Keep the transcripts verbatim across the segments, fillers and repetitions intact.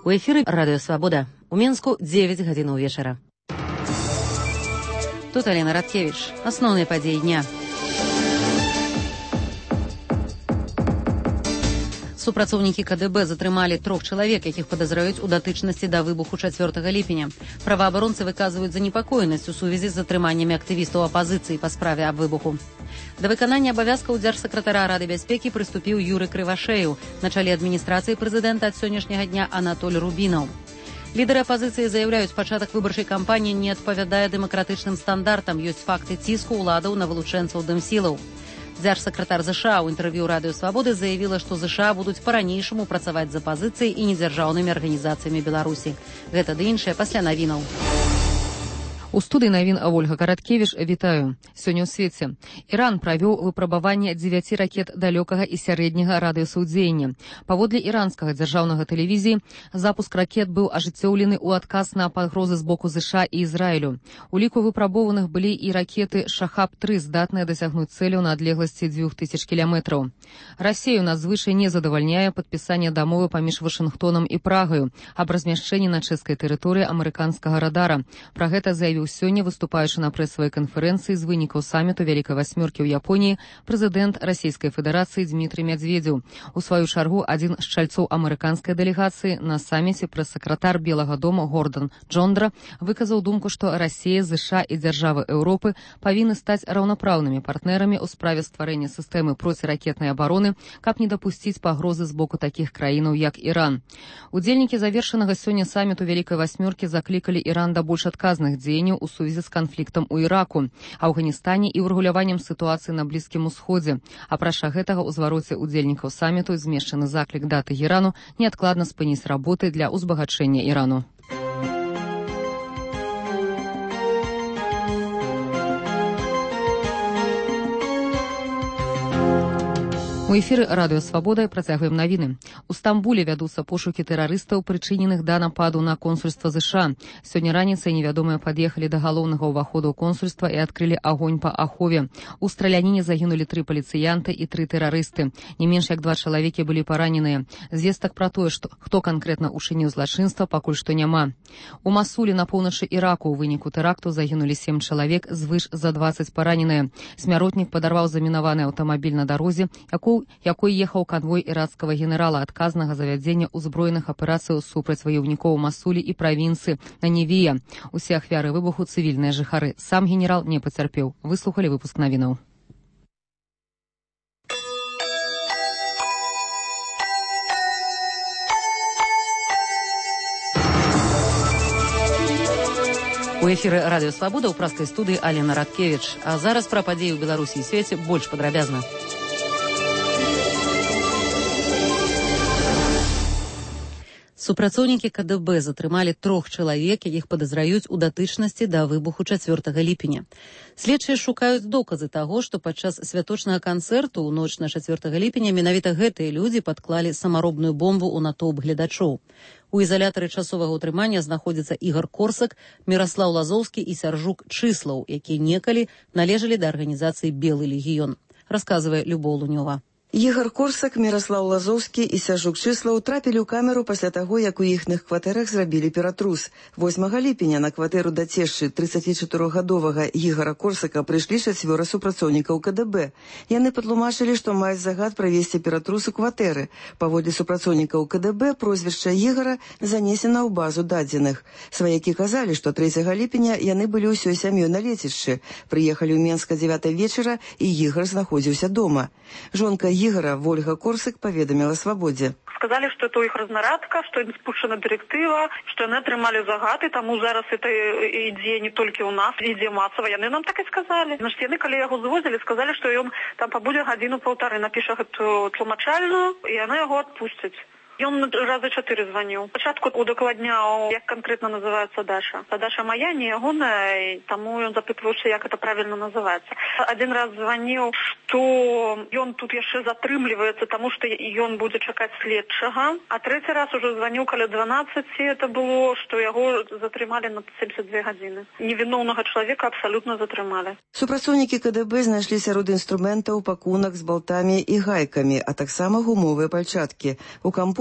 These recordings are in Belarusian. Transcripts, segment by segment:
У эфіры Радыё Свабода. У Мінску дзевяць гадзінаў вечара. Тут Алена Радкевич. Асноўныя падзеі дня. Супрацоўнікі КДБ затрымалі трох чалавек, якіх падазраюць у датычнасці да выбуху чацвёртага ліпеня. Праваабаронцы выказваюць занепакоенасць у сувязі з затрыманнямі актывістаў апазіцыі па справе аб выбуху. Да выканання абавязкаў дзяржсакратара Рады бяспекі прыступіў Юры Крывашею. На чале адміністрацыі прэзідэнта ад сённяшняга дня Анатоль Рубінаў. Лідары апазіцыі заяўляюць, пачатак выбарчай кампаніі не адпавядае дэмакратычным стандартам. Ёсць факты ціску ўладаў на вылучэнцаў дымсілаў. Дзяржсакратар ЗША ў інтэрв'ю Радыё Свабоды заявіла, што ЗША будуць па-ранейшаму працаваць з апазіцыяй і недзяржаўнымі арганізацыямі Беларусі. Гэта ды іншае пасля навінаў. У студыі навін Ольга Караткевіч, вітаю. Сёння ў свеце. Іран правёў выпрабаванне дзевяці ракет далёкага і сярэдняга радыёсаўдзеяння. Паводле іранскага дзяржаўнага тэлевізіі, запуск ракет быў ажыццёўлены ў адказ на пагрозы з боку ЗША і Ізраілю. У ліку выпрабованых былі і ракеты Шахаб тры, здатныя дасягнуць цэляў на адлегласці дзвюх тысяч кіламетраў. Расею надзвычай не задавальняе падпісанне дамовы паміж Вашынгтонам і Прагаю аб размяшчэнні на чэшскай тэрыторыі амерыканскага радара. Пра гэта заявіў сёння, выступаючы на прэсавай канферэнцыі з вынікаў саміту Вялікай васьмёркі ў Японіі, прэзідэнт Расійскай Федэрацыі Дмітрый Мядзведзеў. У сваю чаргу адзін з чальцоў амерыканскай дэлегацыі на саміце прэс-сакратар Белага дома Гордан Джондра выказаў думку, што Расія, ЗША і дзяржавы Еўропы павінны стаць раўнапраўнымі партнерамі ў справе стварэння сістэмы проціракетнай абароны, каб не дапусціць пагрозы з боку такіх краінаў, як Іран. Удзельнікі завершанага сёння саміту Вялікай васьмёркі заклікалі Іран да больш адказных дзеянняў у сувязі з канфліктам у Іраку, Афганістане і ўрэгуляваннем сітуацыі на Блізкім Усходзе. Апрача гэтага ў звароце удзельнікаў саміту змешчаны заклік да Тэхерану неадкладна спыніць работы для ўзбагачэння Ірану. У эфіры Радыё Свабода працягваем навіны. У Стамбуле вядуцца пошукі тэрарыстаў, прычыненых да нападу на консульства ЗША. Сёння раніцай невядомыя пад'ехалі да галоўнага ўваходу консульства і адкрылі агонь па ахове. У страляніне загінулі тры паліцыянты і тры тэрарысты. Не менш як два чалавекі былі параненыя. Звестак пра тое, што хто канкрэтна учыніў злачынства, пакуль што няма. У Масуле на поўначы Іраку ў выніку тэракту загінулі сем чалавек, звыш за дваццаць параненыя. Смяротнік падарваў замінаваны аўтамабіль на дарозе, якую якой ехаў канвой ірацкага генерала, адказнага за вядзенне ўзброеных аперацыяў супраць ваёўнікоў Масулі і правінцыі Нанівія. Усе ахвяры выбуху цывільныя жыхары. Сам генерал не пацярпеў. Выслухалі выпуск навінаў. У эфіры Радыё Свабода ў праскай студыі Алена Радкевіч. А зараз пра падзеі ў Беларусі і свеце больш падрабязна. Супрацоўнікі КДБ затрымалі трох чалавек, якіх падазраюць у датычнасці да выбуху чацвёртага ліпеня. Следчыя шукаюць доказы таго, што падчас святочнага канцэрту ў ноч на чацвёртага ліпеня менавіта гэтыя людзі падклалі самаробную бомбу ў натоўп гледачоў. У ізалятары часовага ўтрымання знаходзяцца Ігар Корсак, Міраслаў Лазоўскі і Сяржук Чыслаў, якія некалі належалі да арганізацыі «Белы легіён», расказвае Любоў Лунёва. Ігар Корсак, Міраслаў Лазоўскі і Сяржук Чыслаў трапілі ў камеру пасля таго, як у іхных кватэрах зрабілі ператрус. восьмага ліпеня на кватэру да цешчы трыццацічатырохгадовага Ігара Корсака прыйшлі чацвёра супрацоўнікаў КДБ. Яны патлумачылі, што маюць загад правесці ператрус у кватэры. Паводле супрацоўнікаў КДБ прозвішча Ігара занесена ў базу дадзеных. Сваякі казалі, што трэцяга ліпеня яны былі ўсёй сям'ёй на лецішчы. Прыехалі ў Менска дзевятай вечара, і Ігар знаходзіўся дома. Жонка Ігара, Вольга Корсак, паведаміла Свабодзе. Сказалі, што это іх разнарадка, што ім спушчана дырэктыва, што яны атрымалі загад, і таму зараз это ідзе не толькі ў нас, ідзе масава. Яны нам так і сказалі. Значит, яны, калі яго звозілі, сказалі, што ён там пабудзе гадзіну-паўтары, напіша гэту тлумачальную, і яны яго адпусцяць. Ён разы чатыры званіў. Спачатку удакладняў, як канкрэтна называецца Даша. А Даша моя, не ягоная, таму ён запытваўся, як это правільна называецца. Адзін раз званіў, што ён тут яшчэ затрымліваецца, таму што ён будзе чакаць следчага. А трэці раз ужо званіў каля дванаццаці, это было, што яго затрымалі на сямдзесят две гадзіны. Невіноўнага чалавека абсалютна затрымалі. Супрацоўнікі КДБ знайшлі сярод інструментаў пакунак з балтамі і гайкамі, а таксама гумовыя пальчаткі. У кампутары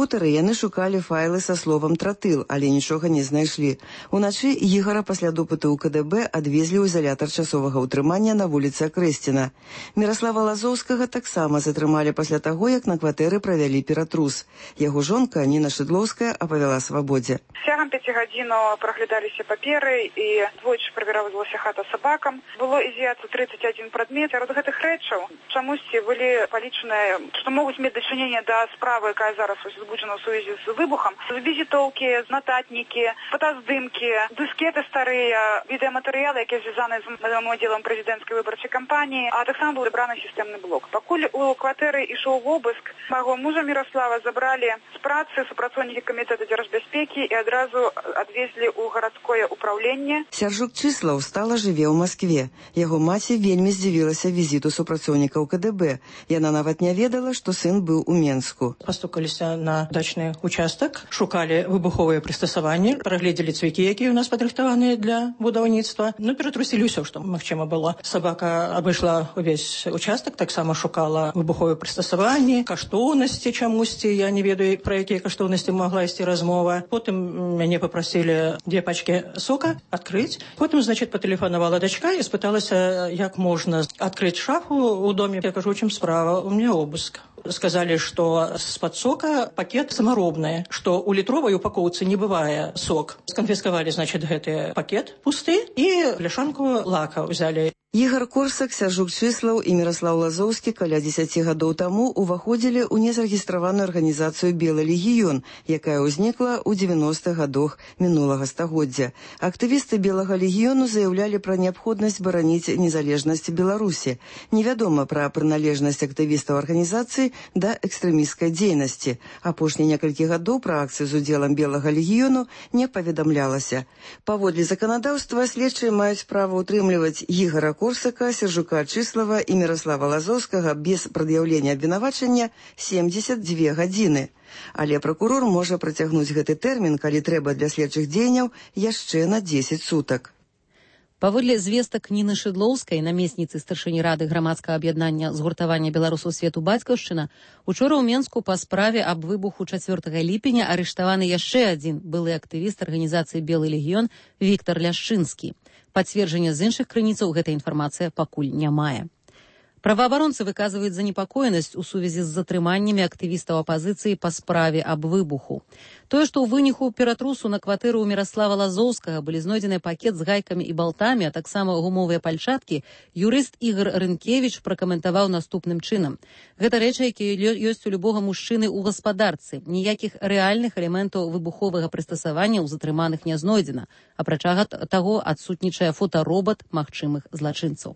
комп'ютары яны шукалі файлы са словам «тратыл», але нічога не знайшлі. Уначы Ігара пасля допыту ў ка дэ бэ адвезлі ў изолятар часовага ўтрымання на вуліцы Акрэсціна. Міраслава Лазоўскага таксама затрымалі пасля таго, як на кватэры правялі ператрус. Яго жонка Ніна Шыдлоўская апавяла «Свабодзе». Цягам пяці гадзінаў праглядаліся паперы і двойчы правяразвалася хата сабакам. Было із'яцца тридцать один прадмет. Сярод гэтых рэчаў чамусьці былі палічаныя, што могуць мець дачыненне да справы, якая зараз узбуджана ў сувязі з выбухам. Візітоўкі, нататнікі, фотаздымкі, дыскеты старыя, відэаматэрыялы, якія звязаны з новым аддзелам прэзідэнцкай выбарчай кампаніі, а таксама быў забраны сістэмны блок. Пакуль у кватэры ішоў обыск, майго мужа Міраслава забралі з працы супрацоўнікі камітэта дзяржбяспекі і адразу адвезлі ў гарадское ўпраўленне. Сяржук Чыслаў стала жыве ў Маскве. Яго маці вельмі здзівілася візіту супрацоўнікаў ка дэ бэ. Яна нават не ведала, што сын быў у Менску. Пастукаліся на дачны участак, шукалі выбуховыя прыстасаванні, прагледзелі цвікі, якія ў нас падрыхтаваныя для будаўніцтва. Ну, ператрусілі ўсё, што магчыма было. Сабака абышла увесь участак, таксама шукала выбуховыя прыстасаванні, каштоўнасці чамусьці. Я не ведаю, пра якія каштоўнасці магла ісці размова. Потым мяне папрасілі дзве пачкі сока адкрыць. Потым, значит, патэлефанавала дачка і спыталася, як можна адкрыць шафу ў доме. Я кажу, у чым справа? У меня обыск. Сказали, что с-под сока пакет самаробный, что у літровай упаковцы не бывае сок. Сконфисковали, значит, гэты пакет пусты і бляшанку лака взяли. Ігар Корсак, Сяржук Чыслаў і Міраслаў Лазоўскі каля дзесяці гадоў таму ўваходзілі ў незарэгістраваную арганізацыю «Белы легіён», якая ўзнікла ў дзевяностых гадах мінулага стагоддзя. Актывісты «Белага легіёну» заяўлялі пра неабходнасць бараніць незалежнасць Беларусі. Невядома пра прыналежнасць актывістаў арганізацыі да экстрэмісцкай дзейнасці. Апошнія некалькі гадоў пра акцыю з удзелам «Белага легіёну» не паведамлялася. Паводле заканадаўства следчыя маюць права ўтрымліваць Ігара Корсака, Сяржука Чыслава і Міраслава Лазоўскага без прад'яўлення абвінавачання семьдесят две гадзіны. Але пракурор можа працягнуць гэты тэрмін, калі трэба для следчых дзеянняў, яшчэ на дзесяць сутак. Паводле звестак Ніны Шыдлоўскай, намесніцы старшыні рады грамадскага аб'яднання згуртавання беларусаў свету «Бацькаўшчына», учора ў Менску па справе аб выбуху чацвёртага ліпеня арыштаваны яшчэ адзін былы актывіст арганізацыі «Белы легіён» Віктар Ляшчынскі. Пацверджання з іншых крыніцаў гэта інфармацыя пакуль не мае. Праваабаронцы выказваюць занепакоенасць у сувязі з затрыманнямі актывістаў апазіцыі па справе аб выбуху. Тое, што ў выніку ператрусу на кватэру ў Міраслава Лазоўскага былі знойдзены пакет з гайкамі і балтамі, а таксама гумовыя пальчаткі, юрыст Ігар Рынкевіч пракаментаваў наступным чынам. Гэта рэчы, якія ёсць у любога мужчыны ў гаспадарцы. Ніякіх рэальных элементаў выбуховага прыстасавання ў затрыманых не знойдзена. Апрача таго, адсутнічае фотаробат магчымых злачынцаў.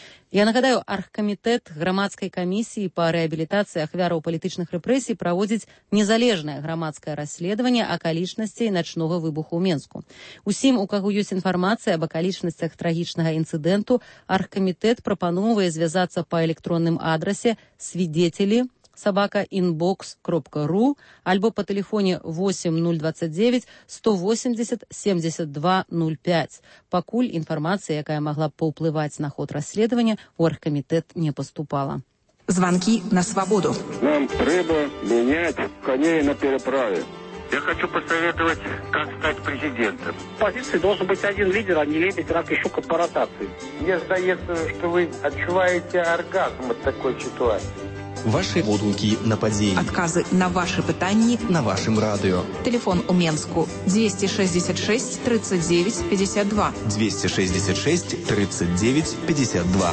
Я нагадаю, аргкамітэт грамадскай камісіі па рэабілітацыі ахвяраў палітычных рэпрэсій праводзіць незалежнае грамадскае расследаванне акалічнасцей начнога выбуху ў Менску. Усім, у каго ёсць інфармацыя аб акалічнасцях трагічнага інцыдэнту, аргкамітэт прапановвае звязацца па электронным адрасе свидетелі собака инбокс кропка ру альбо по телефоне восемь ноль двадцать девять сто восемьдесят семьдесят два ноль пять. Пакуль информация, якая могла бы поуплывать на ход расследования, у оргкомитет не поступала. Звонки на свободу. Нам треба менять коней на переправе. Я хочу посоветовать, как стать президентом. В оппозиции должен быть один лидер, а не лебедь, рак и щука по ротации. Мне сдается, что вы отчуваете оргазм от такой ситуации. Ваши водгуки на подзеі. Адказы на ваши пытанні на вашым радыё. Телефон у Менску двести шестьдесят шесть тридцать девять пятьдесят два. двести шестьдесят шесть тридцать девять пятьдесят два.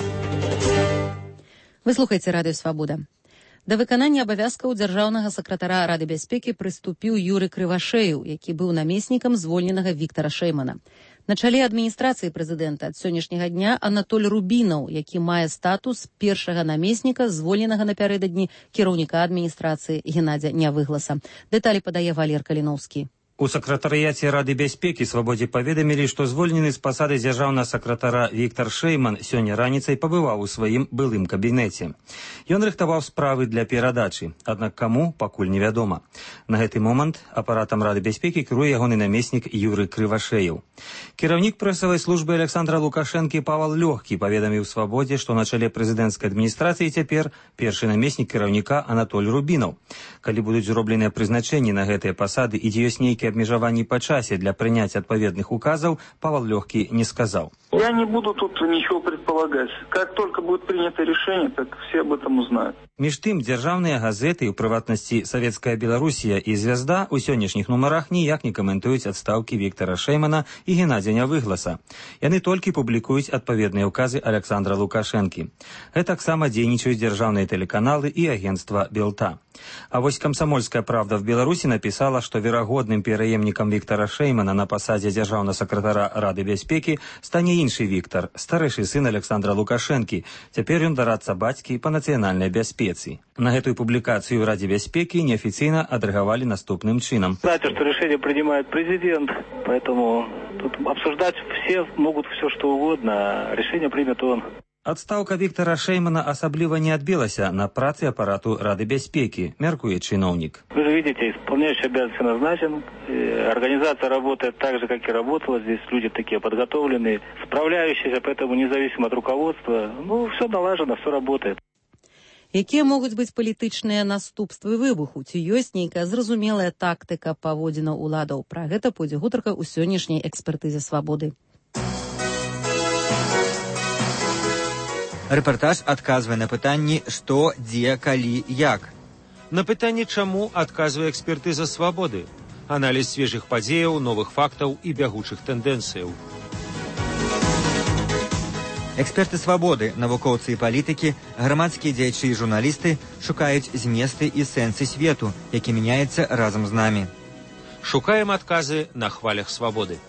Вы слухаеце радыё Свабода. Да выканання абавязкаў дзяржаўнага сакратара Рады бяспекі прыступіў Юры Крывашею, які быў намеснікам звольненага Віктара Шэймана. На чале адміністрацыі прэзідэнта ад сённяшняга дня Анатоль Рубінаў, які мае статус першага намесніка звольненага напярэдадні кіраўніка адміністрацыі Геннадзя Нявыгласа. Дэталі падае Валер Каліноўскі. У сакратарыяце Рады бяспекі «Свабодзе» паведамілі, што звольнены з пасады дзяржаўнага сакратара Віктар Шэйман сёння раніцай пабываў у сваім былым кабінеце. Ён рыхтаваў справы для перадачы, аднак каму, пакуль невядома. На гэты момант апаратам Рады бяспекі кіруе ягоны намеснік Юры Крывашеяў. Кіраўнік прэсавай службы Александра Лукашэнкі Павал Лёгкі паведаміў «Свабодзе», што на чале прэзідэнцкай адміністрацыі цяпер першы намеснік кіраўніка Анатоль Рубінаў. Калі будуць зробленыя прызначэнні на гэтыя пасады і дзе ёсць нейкія обмежеваний по часе для принятия отповедных указов, Павел Лёгкий не сказал. Я не буду тут ничего предполагать. Как только будет принято решение, так все об этом узнают. Між тым, дзяржаўныя газеты, у прыватнасці «Савецкая Беларусія» і «Звязда» у сённяшніх нумарах ніяк не каментуюць адстаўкі Віктара Шэймана і Геннадзя Нявыгласа. Яны толькі публікуюць адпаведныя ўказы Александра Лукашэнкі. Гэтаксама дзейнічаюць дзяржаўныя тэлеканалы і агенцтва «Белта». А вось «Комсомольская правда» в Беларусі напісала, што верагодным пераемнікам Віктара Шэймана на пасадзе дзяржаўнага сакратара Рады бяспекі стане іншы Віктар, старэйшы сын Александра Лукашэнкі. Цяпер ён дарадца бацькі па нацыянальнай бяспецы. На гэтую публікацыю в Раде бяспекі неафіцыйна адрэагавалі наступным чынам. Знаете, что решение принимает президент, поэтому тут обсуждать все могут все что угодно, а решение примет он. Адстаўка Віктара Шэймана асабліва не адбілася на працы апарату Рады бяспекі, мяркуе чыноўнік. Вы же видите, исполняющий обязанности назначен, организация работает так же, как и работала, здесь люди такие подготовленные, справляющиеся, поэтому независимо от руководства, ну, все налажено, все работает. Якія могуць быць палітычныя наступствы выбуху? Ці ёсць нейкая зразумелая тактыка паводзінаў уладаў? Пра гэта пойдзе гутарка ў сённяшняй экспертызе «Свабоды». Рэпартаж адказвае на пытанні «Што, дзе, калі, як?». На пытанне «Чаму» адказвае экспертыза «Свабоды». Аналіз свежых падзеяў, новых фактаў і бягучых тэндэнцыяў. Эксперты «Свабоды», навукоўцы і палітыкі, грамадскія дзеячы і журналісты шукаюць зместы і сэнсы свету, які мяняецца разам з намі. Шукаем адказы на хвалях «Свабоды».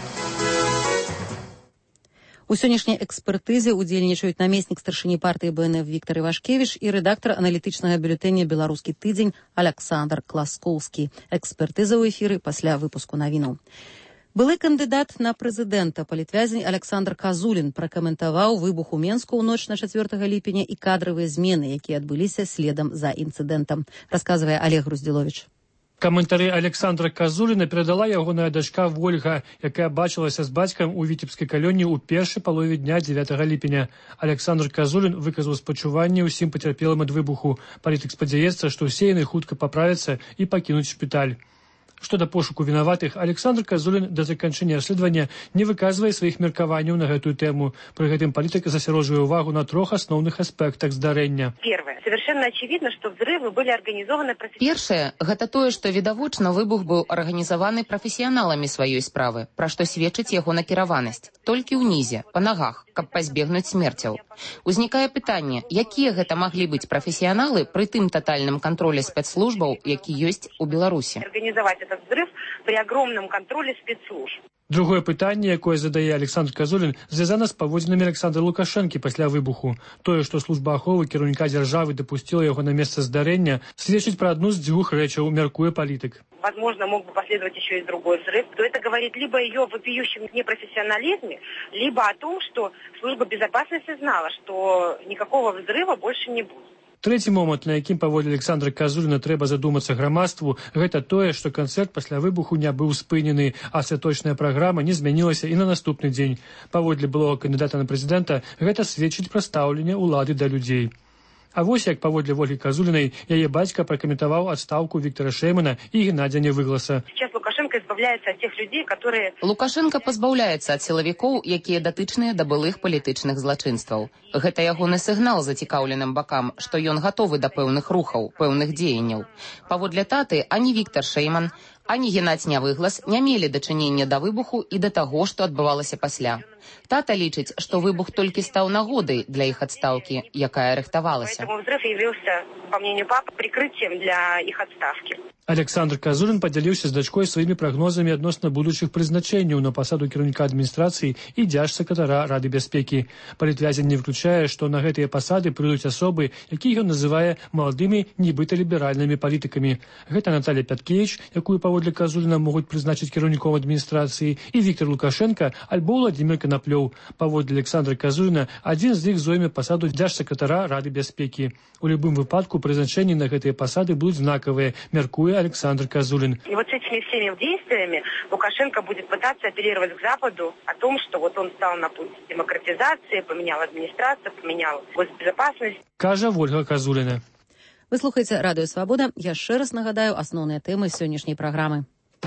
У сённяшняй экспертызе удзельнічаюць намеснік старшыні партыі бэ эн эф Віктар Івашкевіч і рэдактар аналітычнага бюлетэня «Беларускі тыдзень» Аляксандр Класкоўскі. Экспертыза ў эфіры пасля выпуску навінаў. Былы кандыдат на прэзідэнта, палітвязень Александр Казулін пракаментаваў выбух у Менску ў ноч на чацвёртага ліпеня і кадравыя змены, якія адбыліся следам за інцыдэнтам, расказвае Олег Груздзіловіч. Каментары Александра Казуліна перадала ягоная дачка Вольга, якая бачылася з бацькам у віцебскай калоніі ў першай палове дня дзевятага ліпеня. Александр Казулін выказаў спачуванне ўсім пацярпелым ад выбуху. Палітык спадзяецца, што ўсе яны хутка паправяцца і пакінуць шпіталь. Што да пошуку вінаватых, Александр Казулін да заканчэння расследавання не выказвае сваіх меркаванняў на гэтую тэму. Пры гэтым палітык засяроджвае увагу на трох асноўных аспектах здарэння. Первое. Совершенно очевидно, что взрывы были организованы профессионалами. Першае, гэта тое, што відавочна выбух быў арганізаваны прафесіяналамі сваёй справы, пра што сведчыць яго накіраванасць. Толькі ўнізе, па нагах, каб пазбегнуць смерцяў. Узнікае пытанне, якія гэта маглі быць прафесіяналы пры тым татальным кантролі спецслужбаў, які ёсць у Беларусі. Организовать этот взрыв при огромном контроле спецслужб. Другое пытанне, якое задае Александр Казулін, звязана з паводзінамі Александра Лукашэнкі пасля выбуху. Тое, што служба аховы кіраўніка дзяржавы дапусціла яго на месца здарэння, сведчыць пра адну з дзвюх рэчаў, мяркуе палітык. Возможно, мог бы последовать еще и другой взрыв. То это говорит либо о ее вопиющем непрофессионализме, либо о том, что служба безопасности знала, что никакого взрыва больше не будет. Трэці момант, на якім паводле Александра Казуліна трэба задумацца грамадству, гэта тое, што канцэрт пасля выбуху не быў спынены, а святочная праграма не змянілася і на наступны дзень. Паводле былога кандыдата на прэзідэнта гэта сведчыць пра стаўленне ўлады да людзей. А вось як паводле Вольгі Казулінай яе бацька пракаментаваў адстаўку Віктара Шэймана і Геннадзя Нявыгласа. Сейчас Лукашенко избавляется от тех людей, которые... Лукашенко пазбаўляецца ад сілавікоў, якія датычныя да былых палітычных злачынстваў. Гэта ягоны сігнал зацікаўленым бакам, што ён гатовы да пэўных рухаў, пэўных дзеянняў. Паводле таты, ані Віктар Шэйман, ані Геннадзь Нявыглас не мелі дачынення да выбуху і да таго, што адбывалася пасля. Тата лічыць, што выбух толькі стаў нагодай для іх адстаўкі, якая рыхтавалася. Поэтому взрыв явился, по мнению папы, прикрытием для их отставки. Александр Казулин падзяліўся з дачкой сваімі прагнозамі адносна будучых прызначэнняў на пасаду кіраўніка адміністрацыі і дзяржсакратара Рады бяспекі. Палітвязень не выключае, што на гэтыя пасады прыйдуць асобы, якія ён называе маладымі нібыта ліберальнымі палітыкамі. Гэта Наталья Пяткевич, якую паводле Казуліна могуць прызначыць кіраўніком адміністрацыі, і Віктор Лукашенко альбо Владимир Коноплёў. Паводле Александра Казуліна адзін з іх зойме пасаду дзяржсакратара Рады бяспекі. У любым выпадку прызначэнні на гэтыя пасады будуць знакавыя, мяркуе Александр Казулин. И вот с этими всеми действиями Лукашенко будет пытаться апеллировать к Западу о том, что вот он стал на путь демократизации, поменял администрацию, поменял госбезопасность. Кажа Ольга Казулина. Вы слухаеце Радыё Свабода. Яшчэ раз нагадаю асноўныя тэмы сённяшняй праграмы.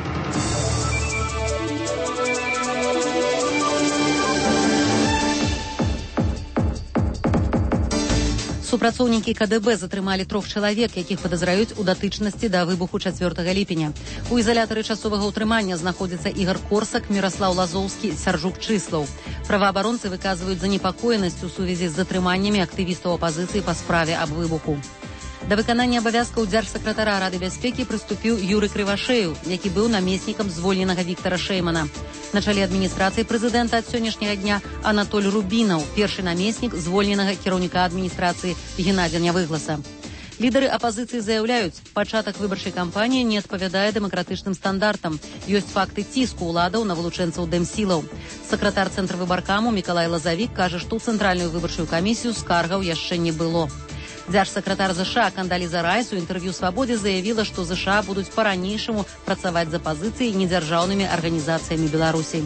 Супрацоўнікі КДБ затрымалі трох чалавек, якіх падазраюць у датычнасці да выбуху чацвёртага ліпеня. У ізалятары часовага ўтрымання знаходзяцца Ігар Корсак, Міраслаў Лазоўскі, Сяржук Чыслаў. Праваабаронцы выказваюць занепакоенасць у сувязі з затрыманнямі актывістаў апазіцыі па справе аб выбуху. Да выканання абавязкаў дзяржсакратара Рады бяспекі прыступіў Юрый Крывашеў, які быў намеснікам звольненага Віктара Шэймана. На чале адміністрацыі прэзідэнта ад сённяшняга дня Анатоль Рубінаў, першы намеснік звольненага кіраўніка адміністрацыі Геннадзя Нявыгласа. Лідары апазіцыі заяўляюць, пачатак выбарчай кампаніі не адпавядае дэмакратычным стандартам. Ёсць факты ціску ўладаў на вылучэнцаў дэмсілаў. Сакратар цэнтрвыбаркаму Мікалай Лазавік кажа, што ў цэнтральную выбарчую камісію скаргаў яшчэ не было. Дзяржсакратар ЗША Кандаліза Райс у інтэрв'ю «Свабодзе» заявіла, што ЗША будуць па-ранейшаму працаваць з апазіцыяй і недзяржаўнымі арганізацыямі Беларусі.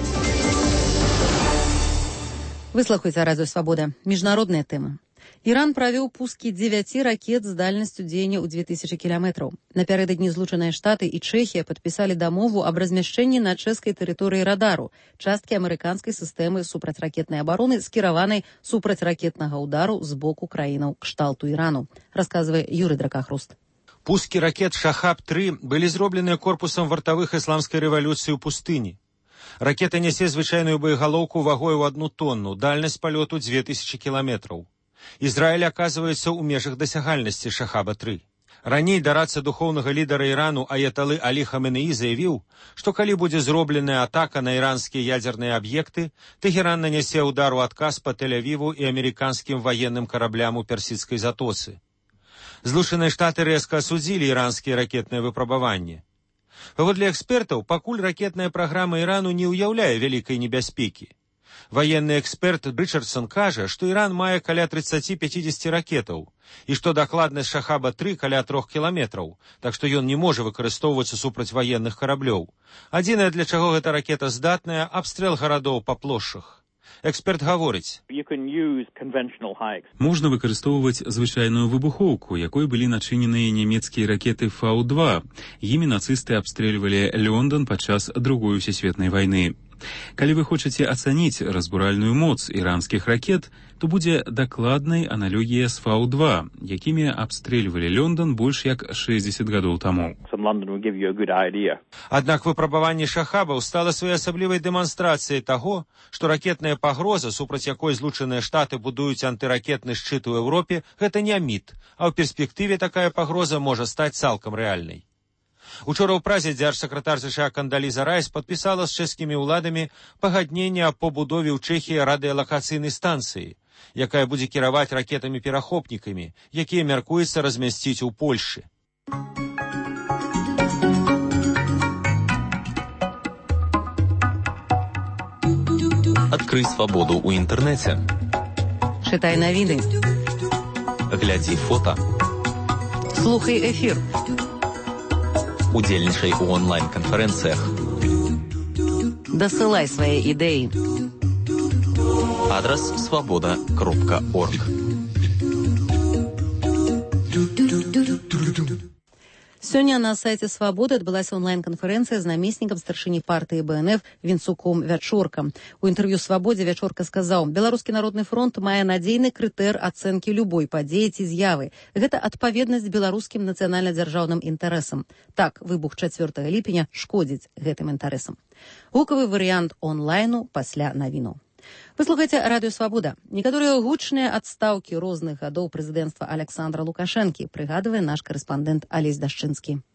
Вы слухаеце Радыё Свабода. Міжнародныя тэмы. Іран правёў пускі дзевяці ракет з дальнасцю дзеяння ў дзве тысячы кіламетраў. Напярэдадні Злучаныя Штаты і Чэхія падпісалі дамову аб размяшчэнні на чэшскай тэрыторыі радару, часткі амерыканскай сістэмы супрацьракетнай абароны, скіраванай супраць ракетнага ўдару з боку краінаў кшталту Ірану, расказвае Юрый Дракахруст. Пускі ракет «Шахаб три» былі зробленыя корпусам вартавых ісламскай рэвалюцыі ў пустыні. Ракета нясе звычайную боегалоўку вагой у одну тонну, дальнасць палёту дзве тысячы кіламетраў. Израиль оказывается ў межах дасягальнасці «Шахаба три». Раней дараца духоўнага лідара Ірану Аяталы Алі Хаменеі заявіў, што калі будзе зробленая атака на іранскія ядзерныя аб'екты, Тэхеран нанясе ўдар у адказ па Тель-Авіву і амерыканскім ваенным караблям у Персідскай затоцы. Злучаныя Штаты рэзка асудзілі іранскія ракетныя выпрабаванні. Паводле экспертаў, пакуль ракетная праграма Ірану не ўяўляе вялікай небяспекі. Военный эксперт Ричардсон кажа, што Іран мае каля тридцать-пятьдесят ракетаў, і што дакладнасць «Шахаба три» каля трох кіламетраў, так што ён не можа выкарыстоўвацца супраць ваенных караблёў. Адзінае, для чаго гэта ракета здатная, абстрэл гарадоў па плошчах. Эксперт гаворыць: можна выкарыстоўваць звычайную выбухоўку, якой былі начыненыя нямецкія ракеты Фау два. Імі нацысты абстрэльвалі Лондон падчас Другой сусветнай вайны. Калі вы хочаце ацаніць разбуральную моц іранскіх ракет, то будзе дакладнай аналогія з Фау два, якімі абстрэльвалі Лондон больш як шэсцьдзесят гадоў таму. Аднак выпрабаванне шахабаў стала своеасаблівай дэманстрацыяй таго, што ракетная пагроза, супраць якой Злучаныя Штаты будуюць антыракетны шчыт у Еўропе, гэта не міт, а ў перспектыве такая пагроза можа стаць цалкам рэальнай. Учора ў празе дзяржсакратар ЗША Кандаліза Райс падпісала з чэшскімі ўладамі пагадненне аб пабудове ў Чэхіі радыёлакацыйнай станцыі, якая будзе кіраваць ракетамі-перахопнікамі, якія мяркуецца размясціць у Польшы. Адкрый свабоду ў інтэрнэце. Чытай навіны. Глядзі фота. Слухай эфір. Удзельнічай у онлайн-канферэнцыях. Дасылай свае ідэі. Адрас свабода кропка орг. Сёння на сайце «Свабоды» адбылася онлайн-канферэнцыя з намеснікам старшыні партыі БНФ Вінцуком Вячоркам. У інтэрв'ю «Свабодзе» Вячорка сказаў: «Беларускі народны фронт мае надзейны крытэр ацэнкі любой падзеі ці з'явы. Гэта адпаведнасць беларускім нацыянальна-дзяржаўным інтарэсам. Так, выбух чацвёртага ліпеня шкодзіць гэтым інтарэсам». Гукавы варыянт онлайну пасля навінаў. Вы слухаеце Радыё Свабода. Некаторыя гучныя адстаўкі розных гадоў прэзідэнцтва Александра Лукашэнкі, прыгадвае наш карэспандэнт Алесь Дашчынскі.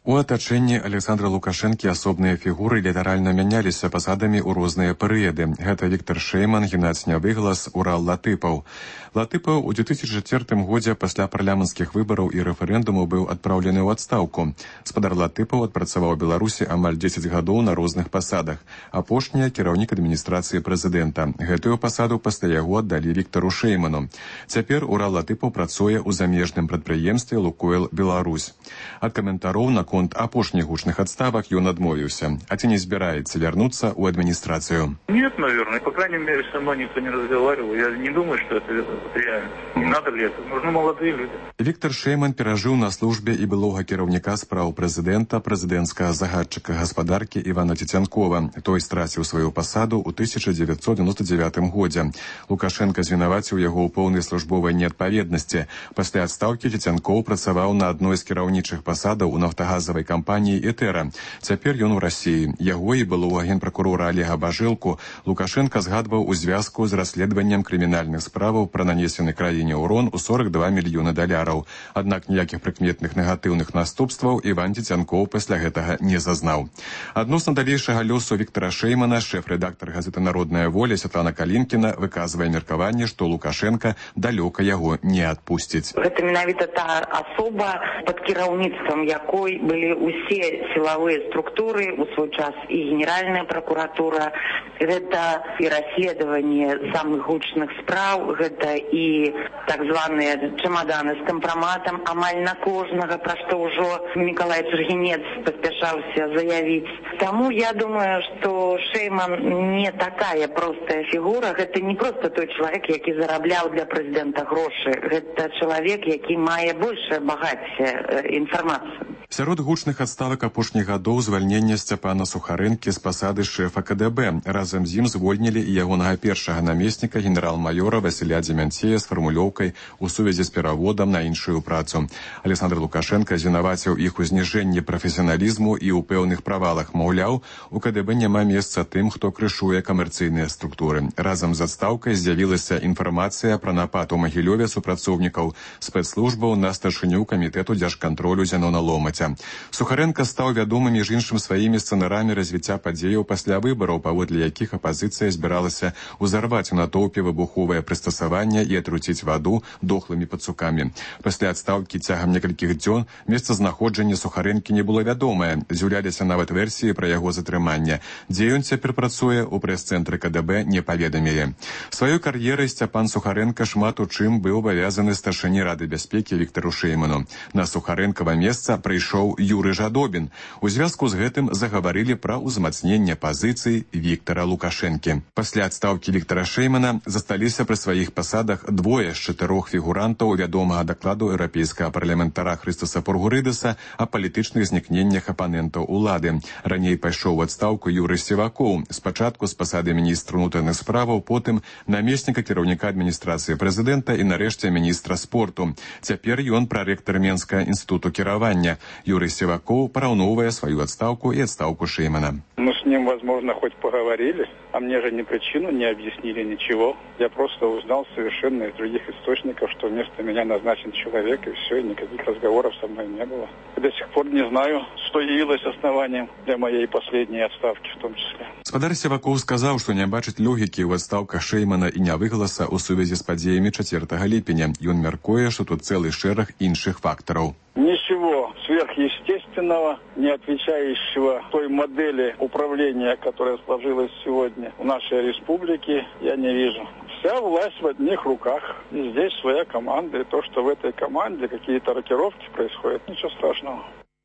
У атачэнні Александра Лукашэнкі асобныя фігуры літаральна мяняліся пасадамі ў розныя перыяды. Гэта Віктор Шейман, Геннадзь Нявыглас, Урал Латыпаў. Латыпаў у две тысячи четвёртым годзе пасля парламенцкіх выбараў і рэферэндуму быў адпраўлены ў адстаўку. Спадар Латыпаў адпрацаваў у Беларусі амаль дзесяць гадоў на розных пасадах. Апошняя кіраўнік адміністрацыі прэзідэнта. Гэтую пасаду пасля яго аддалі Віктару Шейману. Цяпер Урал Латыпаў працуе ў замежным прадпрыемстве «Лукойл Беларусь». Ад каментароў на конт апошніх гучных адставак ён адмовіўся. А ці не збіраецца вярнуцца ў адміністрацыю? Нет, наверное. По крайней мере, со мной никто не разговаривал. Я не думаю, что это реально. Не надо ли это? Нужны молодые люди. Віктор Шейман перажыў на службе і былога кіраўніка спраў прэзідэнта, прэзідэнцкага загадчыка гаспадаркі Івана Цецянкова. Той страціў сваю пасаду ў тысяча дзевяцьсот дзевяносто девятым годзе. Лукашенко звінаваціў яго ў поўнай службовай неадпаведнасці. Пасля адстаўкі Цецянкоў працаваў на адной з кіраўнічых пасадаў у нафтагазавай кампаніі «Этэра». Цяпер ён у Расіі. Яго і былога генпракурора Олега Бажэлку Лукашенко згадваў у звязку з расследаваннем крымінальных справаў пра нанесены краіне ўрон у сорок два мільёны даляраў. Аднак ніякіх прыкметных негатыўных наступстваў Іван Цецянкоў пасля гэтага не зазнаў. Адносна далейшага лёсу Віктора Шеймана шэф-рэдактар газеты «Народная воля» Святлана Калінкіна выказвае меркаванне, што Лукашенко далёка яго не адпусціць. Гэта менавіта та асоба, пад кіраўніцтвам якой былі ўсе сілавыя структуры у свой час і генеральная пракуратура. Гэта і расследаванне самых гучных спраў, гэта і так званыя чамаданы з кампраматам амаль на кожнага, пра што ўжо Мікалай Тургенец паспяшаўся заявіць. Таму я думаю, што Шейман не такая простая фігура, гэта не проста той чалавек, які зарабляў для прэзідэнта грошы, гэта чалавек, які мае большае багацце інфармацыі. Сярод гучных адставак апошніх гадоў звальнення Сцяпана Сухарэнкі з пасады шэфа ка дэ бэ. Разам з ім звольнілі і ягонага першага намесніка генерал-майора Васіля Дземянцея з фармулёўкай у сувязі з пераводам на іншую працу. Александр Лукашенко звінаваціў іх у зніжэнні прафесіяналізму і ў пэўных правалах. Маўляў, у ка дэ бэ няма месца тым, хто крышуе камерцыйныя структуры. Разам з адстаўкай з'явілася інфармацыя пра напад у Магілёве супрацоўнікаў спецслужбаў на старшыню камітэту дзяржкантролю Зянона Ломаця. Сухаренко стаў вядомым між іншым сваімі сцэнарамі развіцця падзеяў пасля выбараў, паводле якіх апазіцыя збіралася ўзарваць у натоўпе выбуховае прыстасаванне і атруціць ваду дохлымі пацукамі. Пасля адстаўкі цягам некалькіх дзён месцазнаходжанне Сухарэнкі не было вядомае. З'яўляліся нават версіі пра яго затрыманне. Дзе ён цяпер працуе, у прэс-цэнтры ка дэ бэ не паведамілі. Сваёй кар'ерай Сцяпан Сухаренко шмат у чым быў абавязаны старшыні Рады бяспекі Віктару Шейману. На Сухарэнкава месца прыйшоў Юры Жадобін. У звязку з гэтым загаварылі пра ўзмацненне пазіцый Віктара Лукашэнкі. Пасля адстаўкі Віктара Шеймана засталіся пры сваіх пасадах двое з чатырох фігурантаў вядомага дакладу еўрапейскага парламентара Хрыстаса Пургурыдаса о палітычных знікненнях апанентаў улады. Раней пайшоў у адстаўку Юры Севакоў. Спачатку з пасады міністра ўнутраных справаў, потым намесніка кіраўніка адміністрацыі прэзідэнта і нарэшце міністра спорту. Цяпер ён прарэктар Менскага інстытуту кіравання. Юрий Севаков пораўноўвае свою отставку и отставку Шеймана. Мы с ним, возможно, хоть поговорили, а мне же ни причину не объяснили ничего. Я просто узнал совершенно из других источников, что вместо меня назначен человек, и все, и никаких разговоров со мной не было. И до сих пор не знаю, что явилось основанием для моей последней отставки в том числе. Спадар Севаков сказаў, што не бачыць логікі ў адстаўках Шеймана і Нявыгласа ў сувязі з падзеямі чацвёртага ліпеня. Ён мяркуе, што тут цэлы шэраг іншых фактараў. Ничего сверхъестественного, не отвечающего той модели управления, которая сложилась сегодня в нашей республике, я не вижу. Вся власть в одних руках. И здесь своя команда. И то, что в этой команде какие-то рокировки происходят, ничего страшного.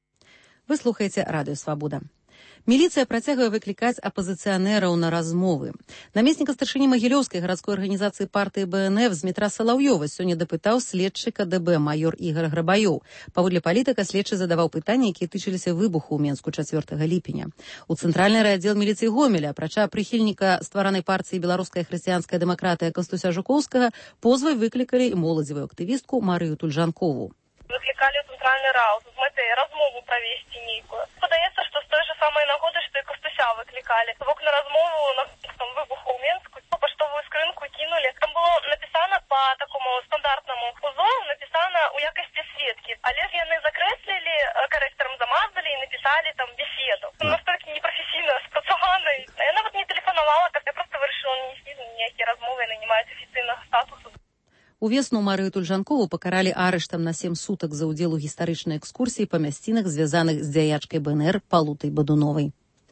Вы слухаеце Радыё Свабода. Міліцыя працягвае выклікаць апазіцыянераў на размовы. Намесніка старшыні Магілёўскай гарадской арганізацыі партыі бэ эн эф Змітра Салаўёва сёння дапытаў следчы ка дэ бэ майор Ігар Грабаёў. Паводле палітыка следчы задаваў пытанні, якія тычыліся выбуху ў Менску чацвёртага ліпеня. У цэнтральны райаддзел міліцыі Гомеля, апрача прыхільніка стваранай партыі беларуская хрысціянская дэмакратыя Кастуся Жукоўскага, позвай выклікалі і моладзевую актывістку Марыю Тульжанкову. Выклікалі ў цэнтральны раунд з мэтай размову правесці нейкую. Падаецца, што з той же самай нагоды, што і Кастуся выклікалі. Бок на размову на там выбуху ў Менску, паштовую скрынку кінулі. Там было напісана по такому стандартнаму узору, напісана ў якасці сведкі. Але ж яны закрэслілі, карэкторам замазалі і Увесну Марыю Тульжанкову пакаралі арыштам на сем сутак за ўдзел у гістарычнай экскурсіі па мясцінах, звязаных з дзяячкай БНР Палутай Бадуновай.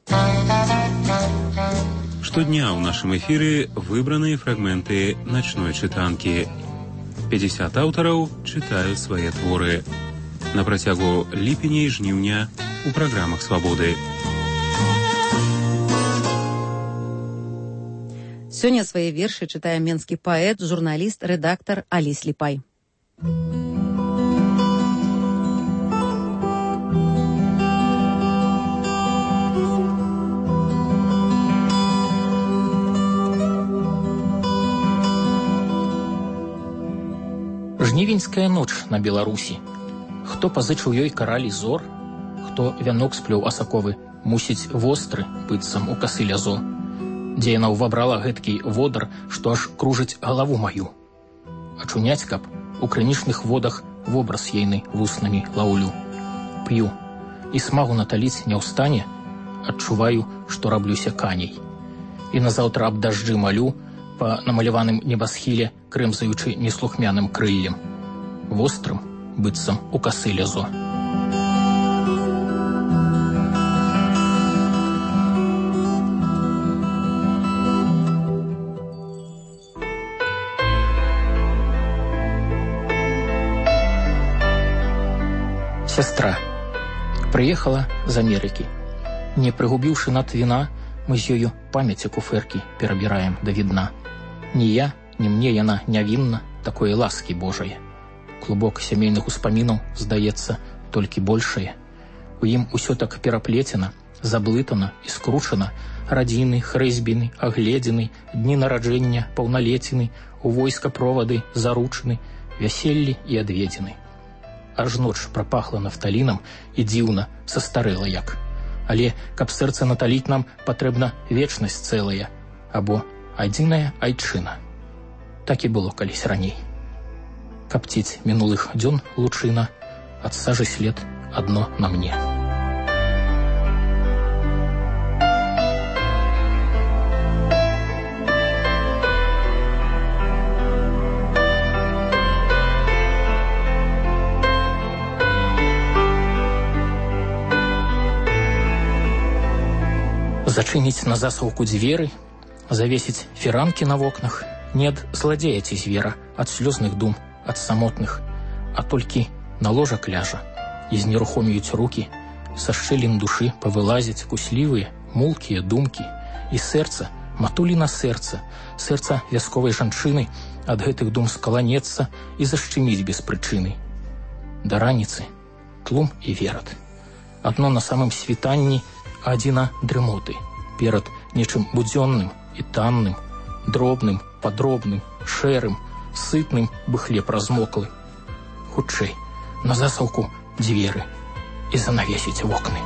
Штодня ў нашым эфіры выбраныя фрагменты начной чытанкі. пятьдесят аўтараў чытаюць свае творы. На працягу ліпеня і жніўня у праграмах «Свабоды». Сёння свае вершы чытае менскі паэт, журналіст, рэдактар Алі Сліпай. Жнівеньская ноч на Беларусі. Хто пазычыў ёй каралі зор, хто вянок сплёў асаковы, мусіць востры, быццам у касы лязо. Дзе яна ўвабрала гэткі водар, што аж кружыць галаву маю. Ачуняць, каб у крынічных водах вобраз ейны вуснамі лаўлю. П'ю, і смагу наталіць не ўстане, адчуваю, што раблюся каней. І назаўтра аб дажджы малю, па намаляваным небасхіле, крэмзаючы неслухмяным крыллем. Вострым, быццам у касы лязо. Сестра прыехала з Амерыкі. Не прыгубіўшы над віна, мы з ёю памяць у куфэркі перабіраем да відна. Ні я, ні мне яна нявінна, такое ласкі Божае. Клубок сямейных успамінаў, здаецца, толькі большае. У ім усё так пераплецена, заблытана і скручана. Радзіны, хрэзьбіны, агледзіны, дні нараджэння, паўналеціны, у войска провады, заручыны, вяселлі і адведзены. Аж ноч прапахла нафталінам і дзіўна, састарэла як. Але, каб сэрца наталіць нам, патрэбна вечнасць цэлая, або адзіная айчына. Так і было калісь раней. Капціць мінулых дзён лучына, ад сажы след адно на мне. Зачыніць на засаўку дзверы, завесіць фіранкі на вокнах, не ад зладзея ці звера, ад слёзных дум, ад самотных, а толькі на ложак ляжа, і знерухоміюць рукі, са шчэлін душы павылазяць куслівыя, мулкія думкі, і сэрца, матуліна сэрца, сэрца вясковай жанчыны ад гэтых дум скаланецца і зашчыміць без прычыны. Да раніцы тлум і верад. Адно на самым світанні, а адзіна дрымоты, перад нечым будзённым і танным, дробным, падробным, шэрым, сытным бы хлеб размоклы. Хутчэй, на засаўку дзверы і занавесіць вокны.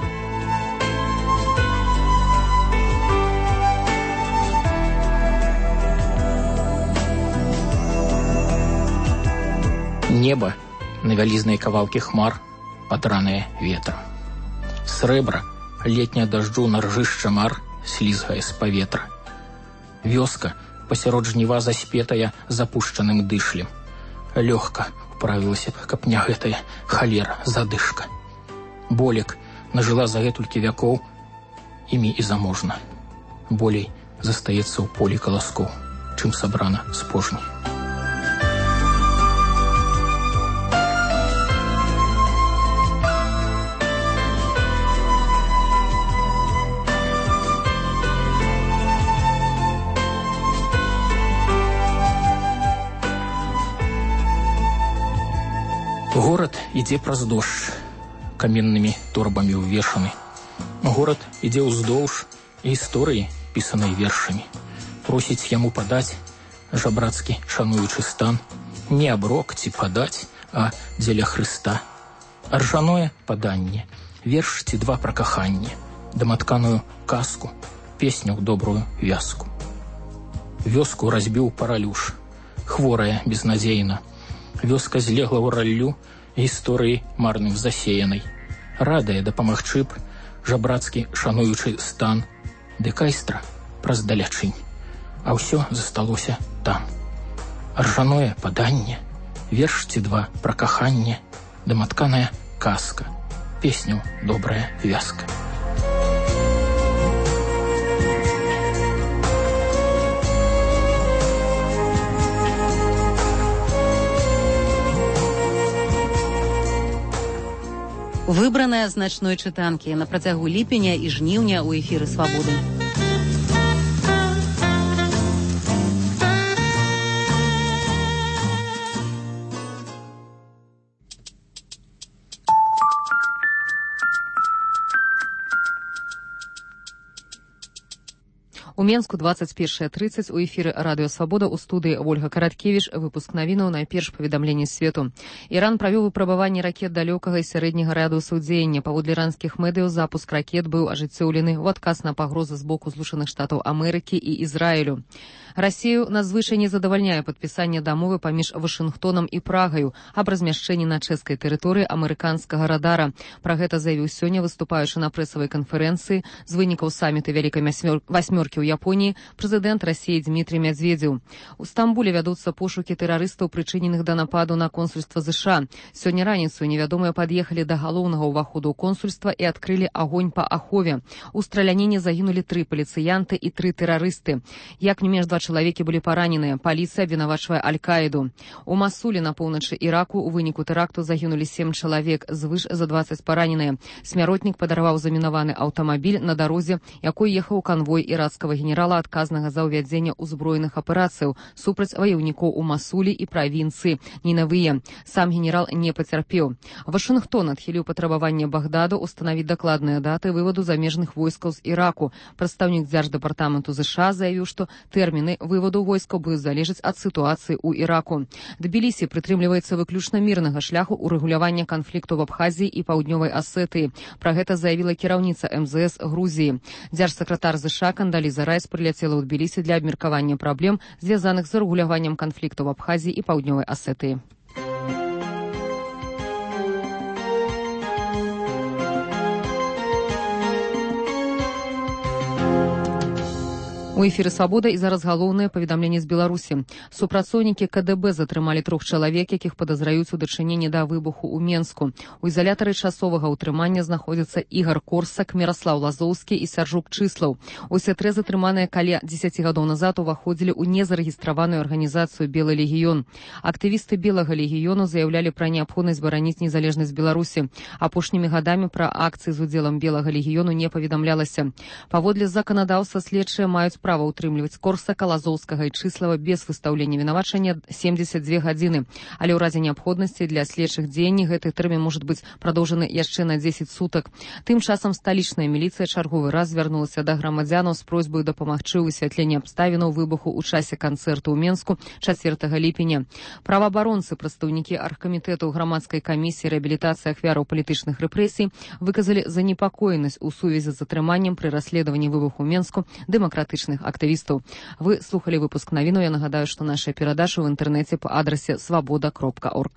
Неба на вялізныя кавалкі хмар, падраныя ветрам. Срэбра летняя дажджу на ржышча мар слізгае з паветра. Вёска пасярод жніва заспетая запушчаным дышлем. Лёгка управілася б, каб не гэтая халера задышка. Болек нажыла за гэтулькі вякоў, імі і заможна. Болей застаецца ў полі каласкоў, чым сабрана з пожні. Горад ідзе праз дождж, каменнымі торбамі ўвешаны. Горад ідзе ўздоўж гісторыі, пісанай вершамі. Просіць яму падаць, жабрацкі шануючы стан, не аброк ці падаць, а дзеля Хрыста. Аржаное паданне, верш ці два пра каханне, даматканую казку, песню ў добрую вязку. Вёску разбіў паралюш, хворая безнадзейна. Вёска злегла ў раллю, гісторыі марным засеянай. Радая дапамагчы б, жабрацкі шануючы стан, ды кайстра праз далячынь, а ўсё засталося там. Ржаное паданне, верш ці два пра каханне, даматканая казка, песню добрая вязка. Выбраная значной чытанкі на працягу ліпеня і жніўня ў эфіры «Свабоды». У Менску двадцать першая тридцать у эфіры радыё «Свабода» у студыі Ольга Караткевіч. Выпуск навінаў, найперш паведамленне свету. Іран правёў выпрабаванне ракет далёкага і сярэдняга радыусу дзеяння. Паводле іранскіх медыяў запуск ракет быў ажыццёўлены ў адказ на пагрозы з боку Злучаных Штатаў Амерыкі і Ізраілю. Расію надзвычай не задавальняе падпісанне дамовы паміж Вашынгтонам і Прагаю аб размяшчэнні на чэшскай тэрыторыі амерыканскага радара. Пра гэта заявіў сёння, выступаючы на прэсавай канферэнцыі з вынікаў саміта Вялікай васьмёркі ў Японіі, прэзідэнт Расіі Дмітрый Мядзведзеў. У Стамбуле вядуцца пошукі тэрарыстаў, прычыненых да нападу на консульства ЗША. Сёння раніцаю невядомыя пад'ехалі да галоўнага ўваходу ў консульства і адкрылі агонь па ахове. У страляніне загінулі тры паліцыянты і тры тэрарысты. Як не менш два чалавекі былі параненыя. Паліцыя абвінавачвае Аль-Каіду. У Масуле на поўначы Іраку у выніку тэракту загінулі сем чалавек, звыш за дваццаць параненыя. Смяротнік падарваў замінаваны аўтамабіль на дарозе, якой ехаў канвой ірацкага генерала, адказнага за ўвядзенне ўзброеных аперацыяў супраць ваяўнікоў у Масулі і правінцыі Нінавыя. Сам генерал не пацярпеў. Вашынгтон адхіліў патрабаванне Багдаду устанавіць дакладныя даты вываду замежных войскаў з Іраку. Прадстаўнік дзярждэпартаменту ЗША заявіў, што тэрміны вываду войскаў будуць залежаць ад сітуацыі ў Іраку. Тбілісі прытрымліваецца выключна мірнага шляху урэгулявання канфлікту в Абхазіі і Паўднёвай Асетыі. Пра гэта заявіла кіраўніца эм зэ эс Грузіі. Дзяржсакратар ЗША Кандаліза Райс прыляцела ў Тбілісі для абмеркавання праблем, звязаных з урэгуляваннем канфлікту в Абхазіі і Паўднёвай Асетыі. У эфіры «Свабода» і зараз галоўнае паведамленне з Беларусі. Супрацоўнікі ка дэ бэ затрымалі трох чалавек, якіх падазраюць у дачыненні да выбуху ў Менску. У ізалятары часовага ўтрымання знаходзяцца Ігар Корсак, Міраслаў Лазоўскі і Сяржук Чыслаў. Усе тры затрыманыя каля дзесяці гадоў назад уваходзілі ў незарэгістраваную арганізацыю «Белы легіён». Актывісты Белага легіёну заяўлялі пра неабходнасць бараніць незалежнасць Беларусі. Апошнімі гадамі пра акцыі з удзелам Белага легіёну не паведамлялася. Паводле заканадаўства следчыя маюць права ўтрымліваць Корсака, Лазоўскага і Чыслава без выстаўлення вінавачання семдзесят дзве гадзіны. Але ў разе неабходнасці для следчых дзеянняў гэты тэрмін можа быць прадоўжаны яшчэ на дзесяць сутак. Тым часам сталічная міліцыя чарговы раз звярнулася да грамадзянаў з просьбай дапамагчы ў высвятленні абставінаў выбуху ў часе канцэрту ў Менску чацвёртага ліпеня. Праваабаронцы, прадстаўнікі аргкамітэту грамадскай камісіі рэабілітацыі ахвяраў палітычных рэпрэсій выказалі занепакоенасць у сувязі з затрыманнем пры расследаванні выбуху ў Менску дэмакратычных актывістаў. Вы слухали выпуск навіну. Я нагадаю, што наша перадача ў інтэрнэце па адрасе свабода кропка орг.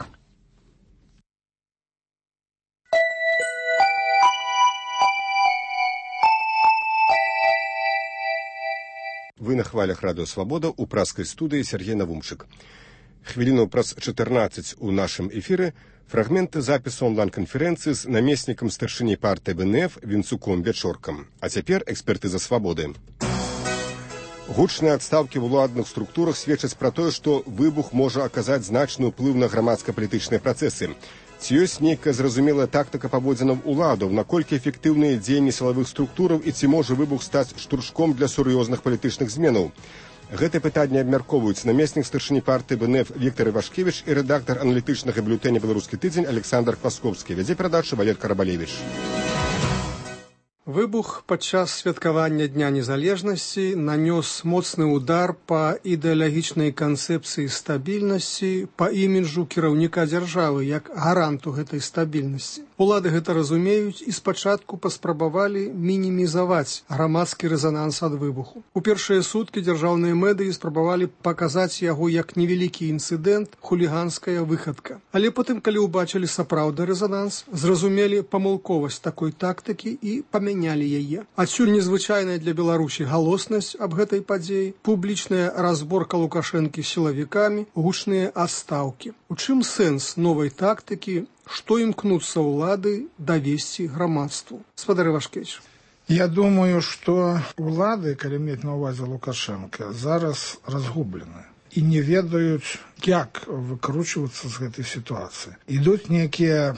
Вы на хвалях радыё «Свабода» у праскай студыі Сергей Навумчык. Хвіліну праз чатырнаццаць у нашым эфіры фрагменты запісу онлайн-канферэнцыі з намеснікам старшыні партыі бэ эн эф Вінцуком Вячоркам. А цяпер экспертыза «Свабоды». Гучныя адстаўкі в уладных структурах сведчаць пра тое, што выбух можа аказаць значны ўплыў на грамадска-палітычныя працэсы. Ці ёсць нейкая зразумелая тактыка паводзінаў уладаў, наколькі эфектыўныя дзеянні сілавых структураў і ці можа выбух стаць штуршком для сур'ёзных палітычных зменаў? Гэтае пытанне абмяркоўваюць намеснік старшыні партыі бэ эн эф Віктор Івашкевіч і рэдактар аналітычнага бюлетэня «Беларускі тыдзень» Александр Квасковскі. Вядзе перадачу Валер Карабалевіч. Выбух падчас святкавання Дня незалежнасці нанёс моцны ўдар па ідэалагічнай канцэпцыі стабільнасці, па іміджу кіраўніка дзяржавы як гаранту гэтай стабільнасці. Улады гэта разумеюць і спачатку паспрабавалі мінімізаваць грамадскі рэзананс ад выбуху. У першыя суткі дзяржаўныя медыі спрабавалі паказаць яго як невялікі інцыдэнт, хуліганская выхадка. Але потым, калі ўбачылі сапраўдны рэзананс, зразумелі памылковасць такой тактыкі і памянялі яе. Адсюль незвычайная для Беларусі галоснасць аб гэтай падзеі, публічная разборка Лукашэнкі з сілавікамі, гучныя адстаўкі. У чым сэнс новай тактыкі, што імкнуцца ўлады давесці грамадству? Спадар Івашкевіч. Я думаю, што ўлады, калі мець на ўвазе Лукашенко, зараз разгублены і не ведаюць, як выкручвацца з гэтай сітуацыі. Ідуць нейкія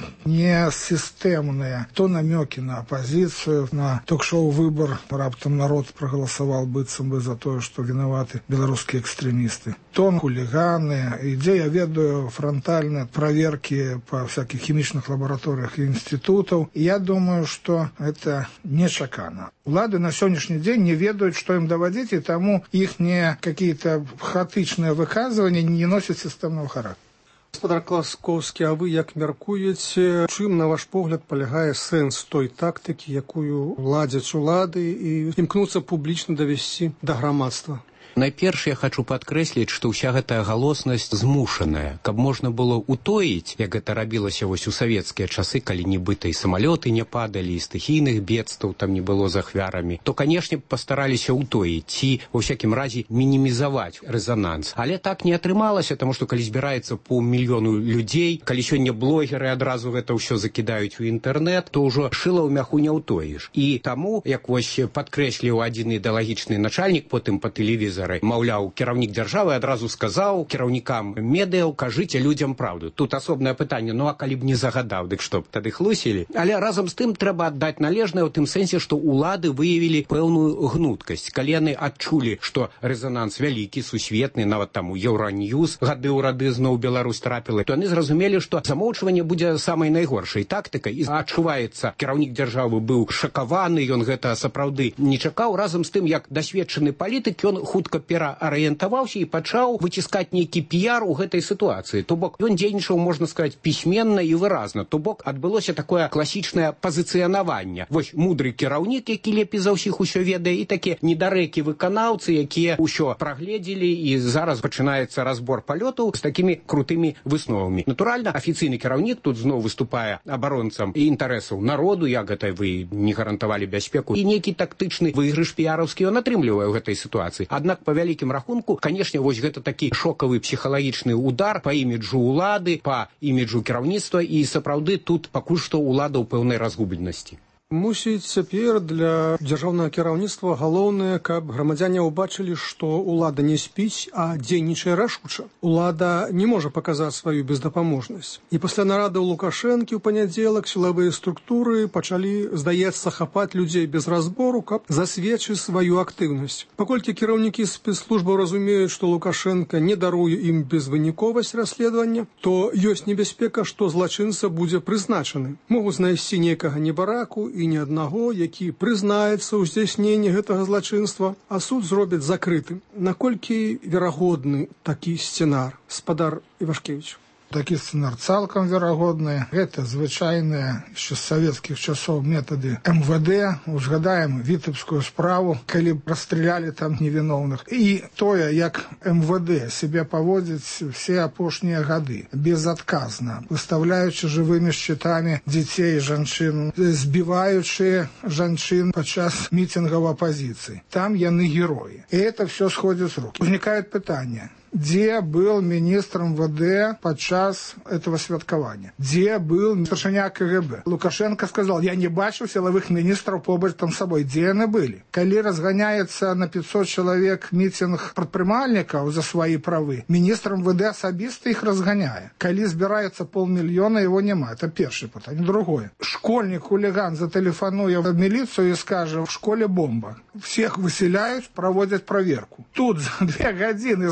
несістэмныя то намёкі на апазіцыю, на ток-шоу «Выбор», раптам народ прагаласаваў быццам бы за тое, што вінаваты беларускія экстрэмісты. То хуліганы, ідзе, я ведаю, франтальныя праверкі па всякіх хімічных лабараторыях і інстытутаў. І я думаю, што гэта нечакана. Улады на сённяшні дзень не ведаюць, што ім даводзіць, і таму іхнія какие-то хаотычныя выказванні не носяць сістэмного характару. Гаспадар Класкоўскі, а вы як мяркуеце, чым, на ваш погляд, палягае сэнс той тактыкі, якую ладзяць улады і імкнуцца публічна давесці да грамадства? Найперш я хочу падкрэсліць, што ўся гэтая галоснасць змушаная, каб можна было утоіць, як гэта рабілася вось у савецкія часы, калі нібыта і самалёты не падалі, і стыхійных бедстваў там не было з ахвярамі, то, канешне, пастараліся утоіць ці, ва ўсякім разе, мінімізаваць рэзананс. Але так не атрымалася, таму што калі збіраецца паўмільёну людзей, калі сёння блогеры адразу гэта ўсё закідаюць у інтэрнэт, то ўжо шыла ў мяху не ўтоіш. І таму, як вось падкрэсліў адзін ідэалагічны начальнік потым па тэлевізары, маўляў, кіраўнік дзяржавы адразу сказаў кіраўнікам медыяў, кажыце людзям праўду. Тут асобнае пытанне, ну а калі б не загадаў, дык што б тады хлусілі? Але разам з тым трэба аддаць належнае ў тым сэнсе, што ўлады выявілі пэўную гнуткасць. Калі яны адчулі, што рэзананс вялікі, сусветны, нават там у Еўраньюз гады ў рады зноў Беларусь трапіла, то яны зразумелі, што замоўчванне будзе самай найгоршай тактыкай. І адчуваецца, кіраўнік дзяржавы быў шакаваны, ён гэта сапраўды не чакаў. Разам з тым, як дасведчаны палітык, ён хутка пераарыентаваўся і пачаў выціскаць нейкі піяр у гэтай сітуацыі. То бок ён дзейнічаў, можна сказаць, пісьменна і выразна. То бок адбылося такое класічнае пазіцыянаванне. Вось мудры кіраўнік, які лепей за ўсіх усё ведае, і такія недарэкі выканаўцы, якія ўсё прагледзелі, і зараз пачынаецца разбор палётаў з такімі крутымі высновамі. Натуральна, афіцыйны кіраўнік тут зноў выступае абаронцам і інтарэсаў народу, як гэта вы не гарантавалі бяспеку, і нейкі тактычны выйгрыш піяраўскі ён атрымлівае ў гэтай сітуацыі. Аднак па вялікім рахунку, канешне, вось гэта такі шокавы псіхалагічны удар па іміджу ўлады, па іміджу кіраўніцтва, і сапраўды тут пакуль што ўлада ў пэўнай разгубленасці. Мусіць, цяпер для дзяржаўнага кіраўніцтва галоўнае, каб грамадзяне ўбачылі, што ўлада не спіць, а дзейнічае рашуча. Улада не можа паказаць сваю бездапаможнасць. І пасля нарады ў Лукашэнкі ў панядзелак сілавыя структуры пачалі, здаецца, хапаць людзей без разбору, каб засведчыць сваю актыўнасць. Паколькі кіраўнікі спецслужбаў разумеюць, што Лукашенко не даруе ім безвыніковасць расследавання, то ёсць небяспека, што злачынца будзе прызначаны. Могуць знайсці нейкага небараку і ні аднаго, які прызнаецца ў здзяйсненні гэтага злачынства, а суд зробяць закрытым. Наколькі верагодны такі сцэнар? Спадар Івашкевіч. Такі сцэнар цалкам верагодны. Гэта звычайныя яшчэ з савецкіх часоў метады эм вэ дэ. Узгадаем вітэбскую справу, калі расстралялі там невіноўных. І тое, як эм вэ дэ сябе паводзіць все апошнія гады, безадказна, выставляючы жывымі шчытамі дзяцей і жанчын, збіваючы жанчын падчас мітынгаў апазіцыі. Там яны героі. І это все сходит с рук. Возникает питание. Где был министр эм вэ дэ подчас этого святкования? Где был старшыня ка гэ бэ? Лукашенко сказал, я не бачу силовых министров побач там собой. Где они были? Коли разгоняется на пятьсот человек митинг предпринимальников за свои правы, министр эм вэ дэ особисто их разгоняет. Коли сбирается полмиллиона, его нема. Это первое питание. Другое. Школьник-хулиган зателефонует в милицию и скажет, в школе бомба. Всех выселяют, проводят проверку. Тут за две годины знайшли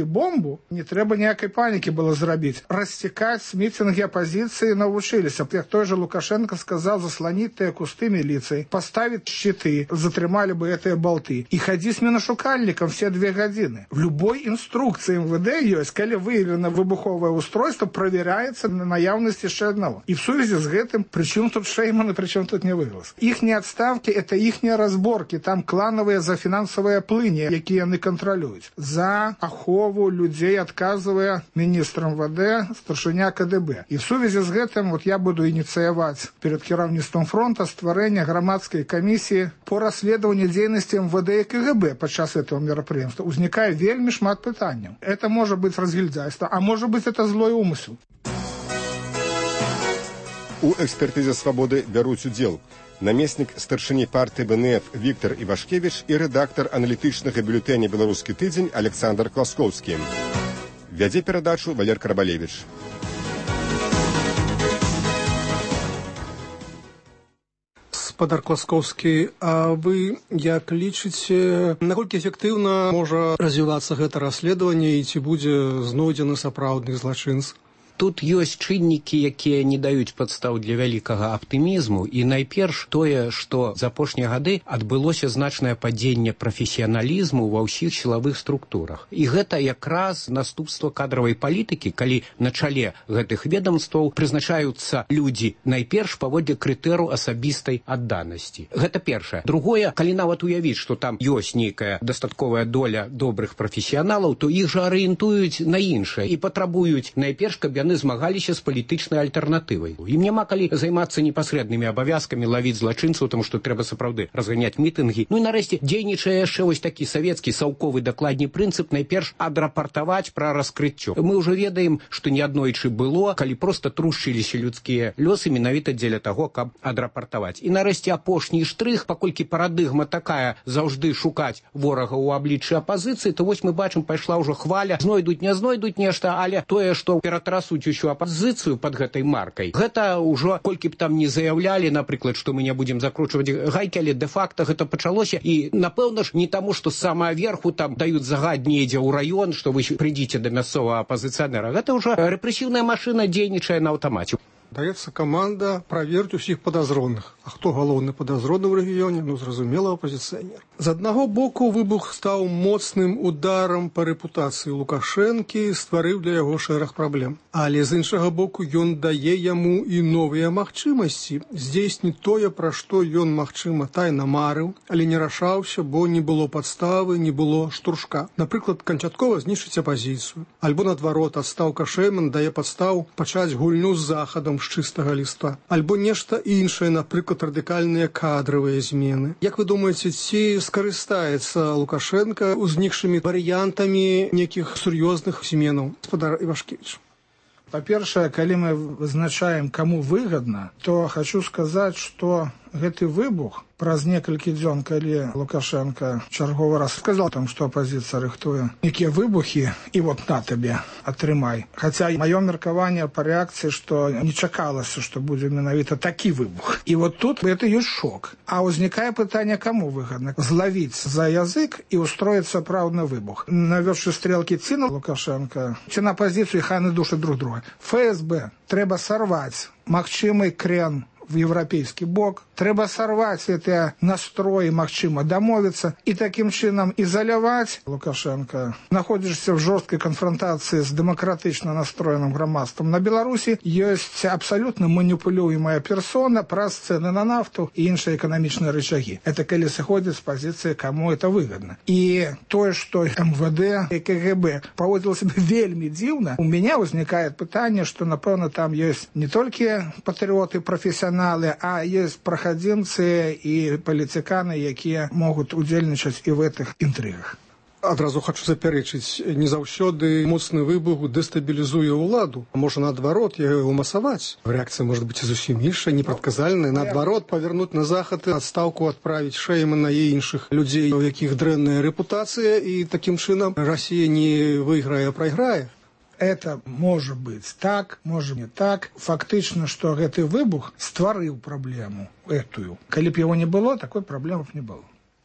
зрабілі бомбу, не трэба ніякай панікі было зрабіць. Расцікаць мітинги апозіцыі навучыліся. Як той же Лукашенко сказал, заслонить тыя кусты милиции, поставить щиты, затрымали бы этыя болты. И ходить с миношукальником все две годины. В любой инструкции эм вэ дэ есть, калі выявлено выбуховое устройство, проверяется на наявность еще одного. И в связи с этим, причем тут Шейман и причем тут не выглас. Ихние отставки – это ихние разборки, там клановые за финансовые плыни, якія яны контролюют. За ахову людей отказывая министр эм вэ дэ, старшыня ка дэ бэ. И в связи с этим вот я буду инициировать перед кіраўніцтвом фронта стварэння громадской комиссии по расследованию деятельности эм вэ дэ и ка гэ бэ подчас этого мероприятия. Узникает вельми шмат пытаний. Это может быть разгильдяйство, а может быть это злой умысел. У экспертызе «Свабоды» бяруць удзел намеснік старшыні партыі бэ эн эф Віктор Івашкевіч і рэдактар аналітычнага бюлетэня «Беларускі тыдзень» Александр Класкоўскі. Вядзе перадачу Валер Карабалевіч. Спадар Класкоўскі, а вы як лічыце, наколькі эфектыўна можа развівацца гэта расследаванне і ці будзе знойдзены сапраўдны злачынц? Тут ёсць чыннікі, якія не даюць падстаў для вялікага аптымізму, і найперш тое, што за апошнія гады адбылося значнае падзенне прафесіяналізму ва ўсіх сілавых структурах. І гэта якраз наступства кадравай палітыкі, калі на чале гэтых ведомстваў прызначаюцца людзі найперш паводле крытэру асабістай адданасці. Гэта першае. Другое, калі нават уявіць, што там ёсць нейкая дастатковая доля добрых прафесіяналаў, то іх жа арыентуюць на іншае і патрабуюць найперш, каб яны змагаліся з палітычнай альтэрнатывай. Ім няма калі займацца непасрэднымі абавязкамі, лавіць злачынцаў, таму што трэба сапраўды разганяць мітынгі. Ну і нарэшце дзейнічае яшчэ вось такі савецкі саўковы дакладні прынцып найперш адрапартаваць пра раскрыццё. Мы ўжо ведаем, што неаднойчы было, калі проста трушчыліся людскія лёсы менавіта дзеля таго, каб адрапартаваць. І нарэшце апошні штрых, паколькі парадыгма такая заўжды шукаць ворага ў абліччы апазіцыі, то вось мы бачым, пайшла ўжо хваля, знойдуць, не знойдуць нешта, але тое, што ператрасуць усю апазіцыю под гэтай маркай. Гэта ўжо, колькі б там не заяўлялі, напрыклад, што мы не будзем закручваць гайкі, але дэ-факта гэта пачалося. І, напэўна ж, не таму, што з самага верху там даюць загад недзе ў раён, што вы прыйдзіце да мясцовага апазіцыянера. Гэта ўжо рэпрэсіўная машына дзейнічае на аўтамаце. Даецца каманда праверыць усіх падазроных. А хто галоўны падазроны ў рэгіёне? Ну, зразумела, апазіцыянер. З аднаго боку, выбух стаў моцным ударам па рэпутацыі Лукашэнкі, стварыў для яго шэраг праблем. Але з іншага боку, ён дае яму і новыя магчымасці здзейсніць тое, пра што ён, магчыма, тайна марыў, але не рашаўся, бо не было падставы, не было штуршка. Напрыклад, канчаткова знішчыць апазіцыю. Альбо, наадварот, адстаўка Шейман дае падстаў пачаць гульню з захадам з чыстага ліста. Альбо нешта іншае, напрыклад, радыкальныя кадравыя змены. Як вы думаеце, ці скарыстаецца Лукашенко узнікшымі варыянтамі нейкіх сур'ёзных зменаў? Спадар Івашкевіч. По-першае, калі мы вызначаем, каму выгадна, то хочу сказаць, што гэты выбух праз некалькі дзён, калі Лукашенко чарговы раз сказал там, што апозіцыя рыхтуе некія выбухі, і вот на табе, атрымай. Хаця маё меркаванне па рэакцыі, што не чакалася, што будзе менавіта такі выбух. І вот тут это ёсць шок. А ўзнікае пытанне, каму выгадна? Злавіць за язык і устроіць сапраўдны выбух. Навёўшы стрелкі ці на Лукашенко, ці на апозіцыю, хай яны душаць друг друга. эф эс бэ трэба сарваць магчымы крен в европейский бок. Трэба сорвать эти настрои, магчыма домовиться и таким чином изолировать Лукашенко. Находишься в жесткой конфронтации с демократично настроенным громадством. На Беларуси есть абсолютно манипулируемая персона про цены на нафту и іншие экономичные рычаги. Это коли сходит с позиции, кому это выгодно. И то, что эм вэ дэ и ка гэ бэ поводило себя вельми дивно, у меня возникает питание, что, напевно, там есть не только патриоты, профессионалы, а есть проходимцы і палітыканы, якія могуць удзельнічаць і в гэтых інтрыгах. Адразу хочу запярэчыць, не заўсёды моцны выбух дэстабілізуе ўладу. Можа, наадварот, яго умасаваць. Рэакцыя можа быць зусім іншая, непрадказальная. Наадварот, павярнуць на захад, адстаўку адправіць Шеймана і іншых людзей, у якіх дрэнная рэпутацыя, і такім чынам Расія не выйграе, а прайграе. Это может быть так, может не так. Фактично, что этот выбух створил проблему эту. Коли б его не было, такой проблем не было.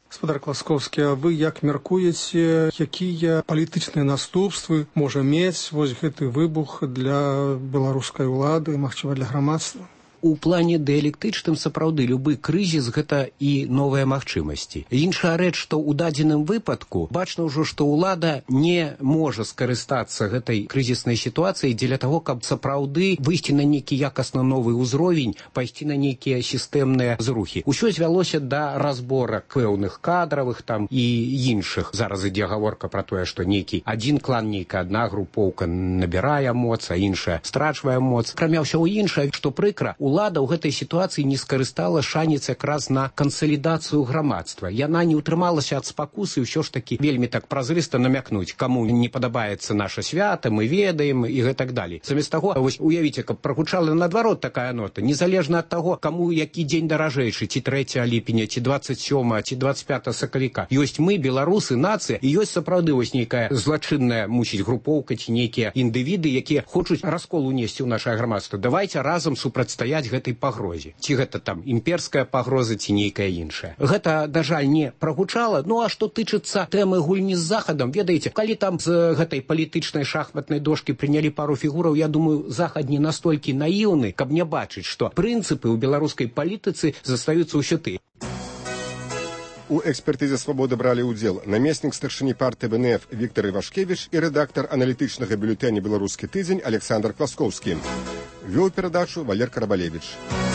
Спадар Класкоўскі, а вы як мяркуеце, якія палітычныя наступствы можа мець вось гэты выбух для беларускай улады, магчыма, для грамадства? У плане дыялектычным сапраўды любы крызіс гэта і новыя магчымасці. Іншая рэч, што ў дадзеным выпадку бачна ўжо, што ўлада не можа скарыстацца гэтай крызіснай сітуацыяй дзеля таго, каб сапраўды выйсці на нейкі якасна новы ўзровень, пайсці на нейкія сістэмныя зрухі. Усё звялося да разбора пэўных кадравых там і іншых. Зараз ідзе гаворка пра тое, што нейкі адзін клан, нейкая адна групоўка набірае моц, а іншая страчвае моц. Акрамя ўсяго іншае, што прыкра, улада ў гэтай сітуацыі не скарыстала шанец якраз на кансалідацыю грамадства. Яна не ўтрымалася ад спакусы ўсё ж такі вельмі так празрыста намякнуць, каму не падабаецца наша свята, мы ведаем і гэтак далей. Замест таго, вось уявіце, каб прагучала наадварот такая нота, незалежна ад таго, каму які дзень даражэйшы, ці трэцяга ліпеня, ці дваццаць сёмага, ці дваццаць пятага сакавіка. Ёсць мы, беларусы, нацыя, і ёсць сапраўды вось нейкая злачынная, мусіць, групоўка ці нейкія індывіды, якія хочуць раскол унесці ў нашае грамадства. Давайце разам супрацьстаяць гэтай пагрозе. Ці гэта там імперская пагроза, ці нейкая іншая. Гэта, на жаль, не прагучала. Ну а што тычыцца тэмы гульні з Захадам, ведаеце, калі там з гэтай палітычнай шахматнай дошкі прынялі пару фігураў, я думаю, Захад не настолькі наіўны, каб не бачыць, што прынцыпы ў беларускай палітыцы застаюцца ўсё тыя. У экспертызе «Свабода» бралі ўдзел намеснік старшыні партыі бэ эн эф Віктор Івашкевіч і рэдактар аналітычнага бюлетэня «Беларускі тыдзень» Александр Класкоўскі. Вёў перадачу Валер Карабалевіч.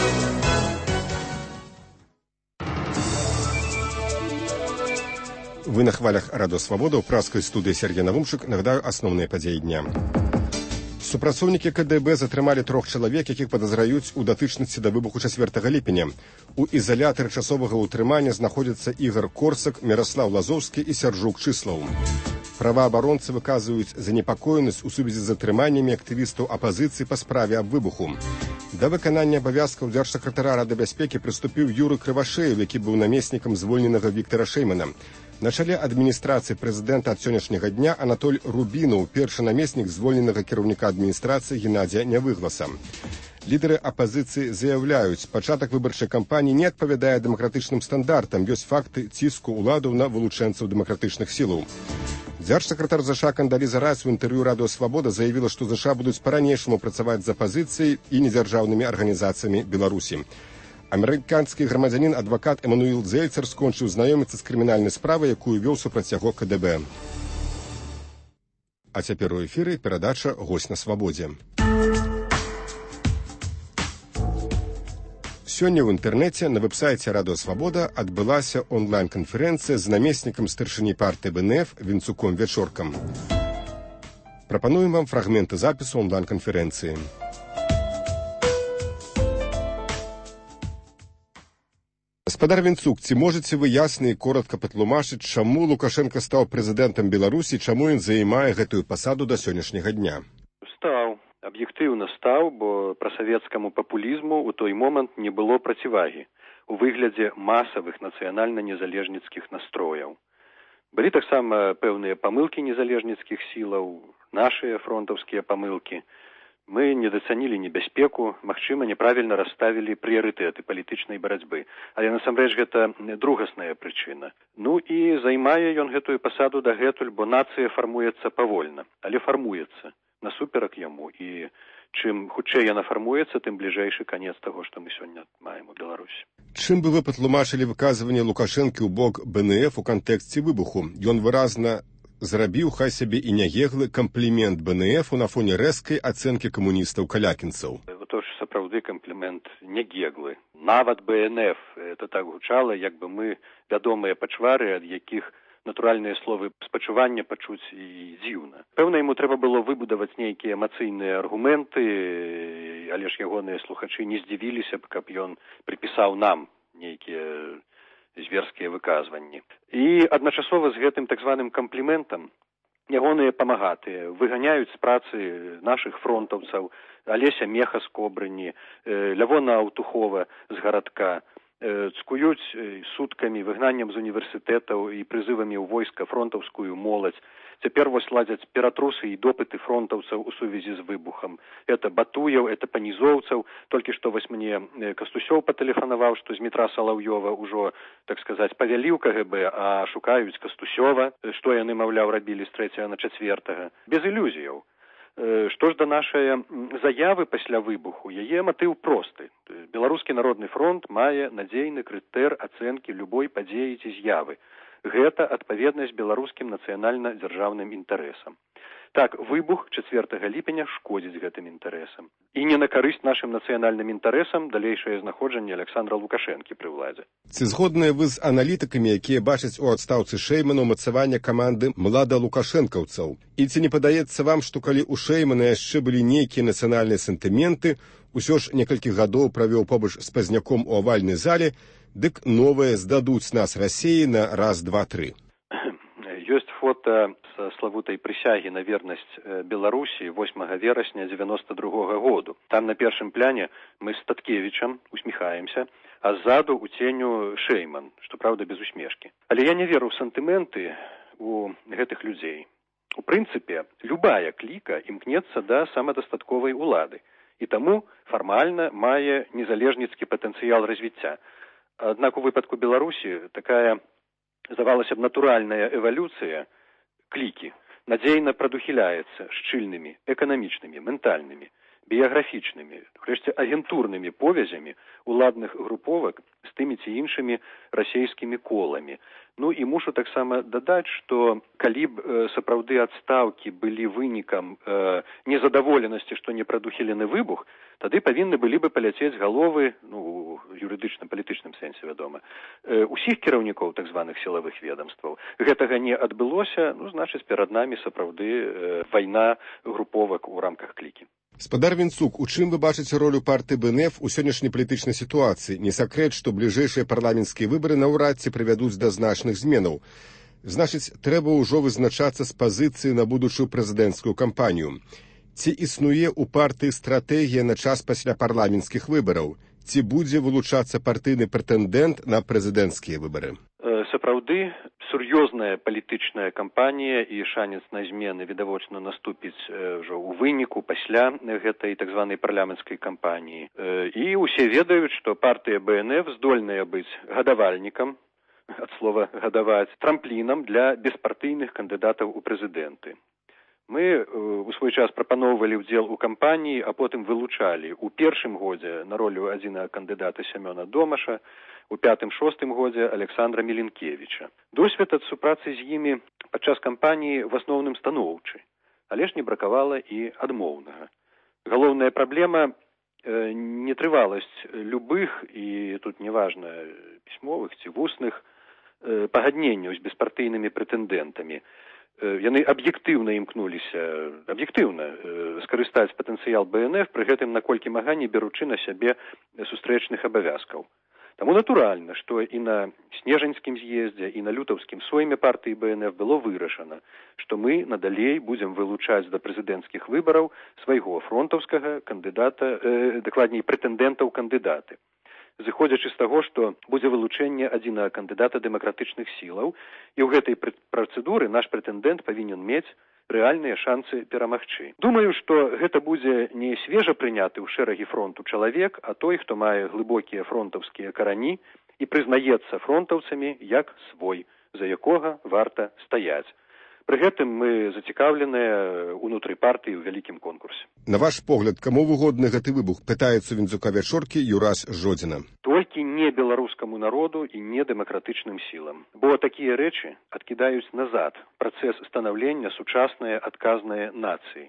Вы на хвалях радыё «Свабода» ў праскай студыі Сергей Навумчык. Нагадаю асноўныя падзеі дня. Супрацоўнікі ка дэ бэ затрымалі трох чалавек, якіх падазраюць у датычнасці да выбуху чацвёртага ліпеня. У ізалятары часовага ўтрымання знаходзяцца Ігар Корсак, Міраслаў Лазоўскі і Сяржук Чыслаў. Праваабаронцы выказваюць занепакоенасць у сувязі з затрыманнямі актывістаў апазіцыі па справе аб выбуху. Да выканання абавязкаў дзяржсакратара Рады бяспекі прыступіў Юры Крывашеев, які быў намеснікам звольненага Віктара Шэймана. На чале адміністрацыі прэзідэнта ад сённяшняга дня Анатоль Рубінаў, першы намеснік звольненага кіраўніка адміністрацыі Геннадзя Нявыгласа. Лідары апазіцыі заяўляюць, пачатак выбарчай кампаніі не адпавядае дэмакратычным стандартам, ёсць факты ціску ўладаў на вылучэнцаў дэмакратычных сілаў. Дзяржсакратар ЗША Кандаліза Райс у інтэрв'ю радыё «Свабода» заявіла, што ЗША будуць па-ранейшаму працаваць з апазіцыяй і недзяржаўнымі арганізацыямі Беларусі. Амерыканскі грамадзянін адвакат Эмануіл Зельцер скончыў знаёміцца з крымінальнай справай, якую вёў супраць яго ка дэ бэ. А цяпер у эфіры перадача «Госць на свабодзе». Сёння ў інтэрнэце на вэб-сайце радыё «Свабода» адбылася онлайн-канферэнцыя з намеснікам старшыні партыі бэ эн эф Вінцуком Вячоркам. Прапануем вам фрагменты запісу онлайн-канферэнцыі. Гаспадар Вінцук, ці можаце вы ясна і коротка патлумачыць, чаму Лукашенко стаў прэзідэнтам Беларусі, чаму ён займае гэтую пасаду да сённяшняга дня? Стаў. Аб'ектыўна стаў, бо прасавецкаму папулізму ў той момант не было процівагі у выглядзе масавых нацыянальна-незалежніцкіх настрояў. Былі таксама пэўныя памылкі незалежніцкіх сілаў, нашыя фронтаўскія памылкі. Мы недацанілі небяспеку, магчыма, няправільна расставілі прыярытэты палітычнай барацьбы. Але насамрэч гэта другасная прычына. Ну і займае ён гэтую пасаду дагэтуль, бо нацыя фармуецца павольна, але фармуецца насуперак яму. І чым хутчэй яна фармуецца, тым бліжэйшы канец таго, што мы сёння маем у Беларусі. Чым бы вы патлумачылі выказванне Лукашэнкі ў бок бэ эн эф у кантэксце выбуху? Ён выразна зрабіў, хай сябе і нягеглы, камплімент бэ эн эфу на фоне рэзкай ацэнкі камуністаў-калякінцаў. То ж сапраўды камплімент нягеглы. Нават бэ эн эф, это так гучала, як бы мы вядомыя пачвары, ад якіх натуральныя словы спачування пачуць і дзіўна. Пэўна, яму трэба было выбудаваць нейкія эмацыйныя аргументы, але ж ягоныя слухачы не здзівіліся б, каб ён прыпісаў нам нейкія зверскія выказванні. І адначасова з гэтым так званым кампліментам ягоныя памагатыя выганяюць з працы нашых фронтаўцаў, Алеся Меха з Кобрыні, Лявона Аўтухова з гарадка, цкуюць суткамі, выгнаннем з універсітэтаў і прызывамі ў войска фронтаўскую моладзь. Цяпер вось ладзяць ператрусы і допыты фронтаўцаў у сувязі з выбухам. Это Батуяў, это панізоўцаў. Толькі што вось мне Кастусёў патэлефанаваў, што з метра Салаўёва ўжо, так сказаць, павялі ў КГБ, а шукаюць Кастусёва, што яны, маўляў, рабілі з трэцяга на чацвёртага. Без ілюзіяў. Што ж да нашай заявы пасля выбуху, яе матыў просты. Беларускі народны фронт мае надзейны крытэр ацэнкі любой падзеі ці з'явы. Гэта адпаведнасць беларускім нацыянальна-дзяржаўным інтарэсам. Так, выбух чацвёртага ліпеня шкодзіць гэтым інтарэсам. І не на карысць нашым нацыянальным інтарэсам далейшае знаходжанне Александра Лукашэнкі пры ўладзе. Ці згодныя вы з аналітыкамі, якія бачаць у адстаўцы Шэймана ўмацаванне каманды млада-лукашэнкаўцаў? І ці не падаецца вам, што калі ў Шэймана яшчэ былі нейкія нацыянальныя сентыменты, усё ж некалькі гадоў правёў побач з Пазняком у авальнай зале, дык новыя здадуць нас Расіі на раз, два, тры. Ёсць фота са славутай прысягі на вернасць Беларусі восьмага верасня дзевяноста другога году. Там на першым пляне мы з Таткевічам усміхаемся, а ззаду у ценю Шэйман, што праўда без усмешкі. Але я не веру ў сантыменты у гэтых людзей. У прынцыпе, любая кліка імкнецца да самадастатковай улады, і таму фармальна мае незалежніцкі патэнцыял развіцця. Аднак у выпадку Беларусі такая, здавалася б, натуральная эвалюцыя клікі надзейна прадухіляецца шчыльнымі эканамічнымі, ментальнымі, біяграфічнымі, урэшце агентурнымі повязямі уладных груповак з тымі ці іншымі расійскімі коламі. Ну і мушу таксама дадаць, што калі б э, сапраўды адстаўкі былі вынікам э, незадаволенасці, што не прадухілены выбух, тады павінны былі бы паляцець галовы, ну, юрыдычным, палітычным сэнсе, вядома, э, усіх кіраўнікоў так званых сілавых ведамстваў. Гэтага не адбылося, ну, значыць, перад намі сапраўды э, вайна груповак у рамках клікі. Спадар Вінцук, у чым вы бачыце ролю партыі БНФ у сённяшняй палітычнай сітуацыі? Не сакрэт, што бліжэйшыя парламенцкія выбары наўрад ці прывядуць да значных зменаў. Значыць, трэба ўжо вызначацца з пазіцыі на будучую прэзідэнцкую кампанію. Ці існуе ў партыі стратэгія на час пасля парламенцкіх выбараў? Ці будзе вылучацца партыйны прэтэндэнт на прэзідэнцкія выбары? Сапраўды, сур'ёзная палітычная кампанія і шанец на змены відавочна наступіць ўжо ў выніку пасля гэтай так званай парламенцкай кампаніі. І ўсе ведаюць, што партыя БНФ здольная быць гадавальнікам, ад слова гадаваць, трамплінам для беспартыйных кандыдатаў у прэзідэнты. Мы у свой час прапаноўвалі ўдзел у кампаніі, а потым вылучалі у першым годзе на ролю адзінага кандыдата Сямёна Домаша, у пятым-шостым годзе Александра Міленкевіча. Досвед ад супрацы з імі падчас кампаніі в асноўным станоўчы, але ж не бракавала і адмоўнага. Галоўная праблема э, нетрываласць любых, і тут неважна пісьмовых ці вусных, э, пагадненняў з беспартыйнымі прэтэндэнтамі. Э, яны аб'ектыўна імкнуліся, аб'ектыўна э, скарыстаць патэнцыял БНФ, пры гэтым наколькі мага не беручы на сябе сустрэчных абавязкаў. Таму натуральна, што і на снежаньскім з'ездзе, і на лютаўскім сойме партыі БНФ было вырашана, што мы надалей будзем вылучаць да прэзідэнцкіх выбараў свайго фронтаўскага кандыдата, э, дакладней прэтэндэнта ў кандыдаты. Зыходзячы з таго, што будзе вылучэнне адзінага кандыдата дэмакратычных сілаў, і ў гэтай працэдуры наш прэтэндэнт павінен мець рэальныя шанцы перамагчы. Думаю, што гэта будзе не свежа прыняты ў шэрагі фронту чалавек, а той, хто мае глыбокія фронтаўскія карані і прызнаецца фронтаўцамі як свой, за якога варта стаяць. Пры гэтым мы зацікаўленыя ўнутры партыі ў вялікім конкурсе. На ваш погляд, каму выгодны гэты выбух, пытаецца Віндзука-Вячоркі Юрас Жодзіна. Толькі не беларускаму народу і не дэмакратычным сілам. Бо такія рэчы адкідаюць назад працэс станаўлення сучаснай адказнай нацыі,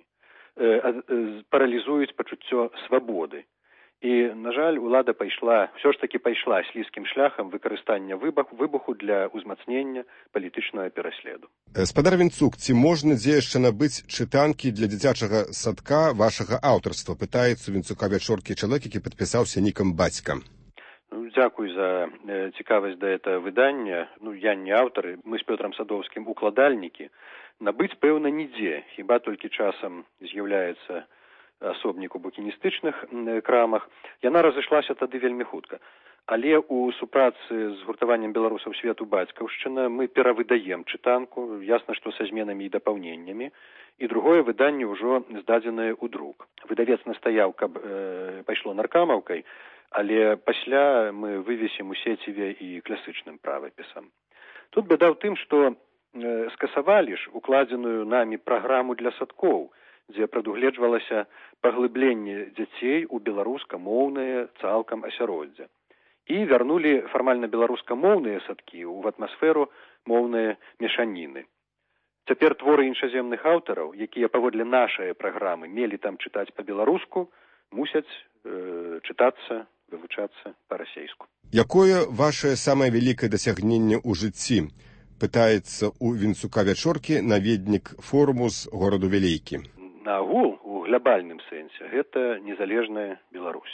э, паралізуюць пачуццё свабоды. І, на жаль, улада пайшла, ўсё ж такі пайшла слізкім шляхам выкарыстання выбуху для ўзмацнення палітычнага пераследу. Спадар Вінцук, ці можна дзе яшчэ набыць чытанкі для дзіцячага садка вашага аўтарства? Пытаецца Вінцука-Вячоркі чалавек, які падпісаўся нікам бацька. Ну, дзякуй за э, цікавасць да этого выдання. Ну, я не аўтар, мы з Пётрам Садоўскім укладальнікі. Набыць, пэўна, нідзе, хіба толькі часам з'яўляецца асобнік у букіністычных крамах. Яна разышлася тады вельмі хутка. Але ў супрацы з гуртаваннем беларусаў свету бацькаўшчына мы перавыдаем чытанку, ясна, што са зменамі і дапаўненнямі, і другое выданне ўжо здадзенае ў друк. Выдавец настаяў, каб э, пайшло наркамаўкай, але пасля мы вывесім у сеціве і класычным правапісам. Тут бяда ў тым, што э, скасавалі ж укладзеную намі праграму для садкоў, дзе прадугледжвалася паглыбленне дзяцей у беларускамоўнае цалкам асяроддзе. І вярнулі фармальна беларускамоўныя садкі ў атмасферу моўныя мешаніны. Цяпер творы іншаземных аўтараў, якія паводле нашай праграмы мелі там чытаць па-беларуску, мусяць э, чытацца, вывучацца па-расейску. Якое вашае самае вялікае дасягненне ў жыцці? Пытаецца ў Вінцука Вячоркі наведнік форуму з гораду Вілейкі. Наагул, у глобальным сэнсе, гэта незалежная Беларусь.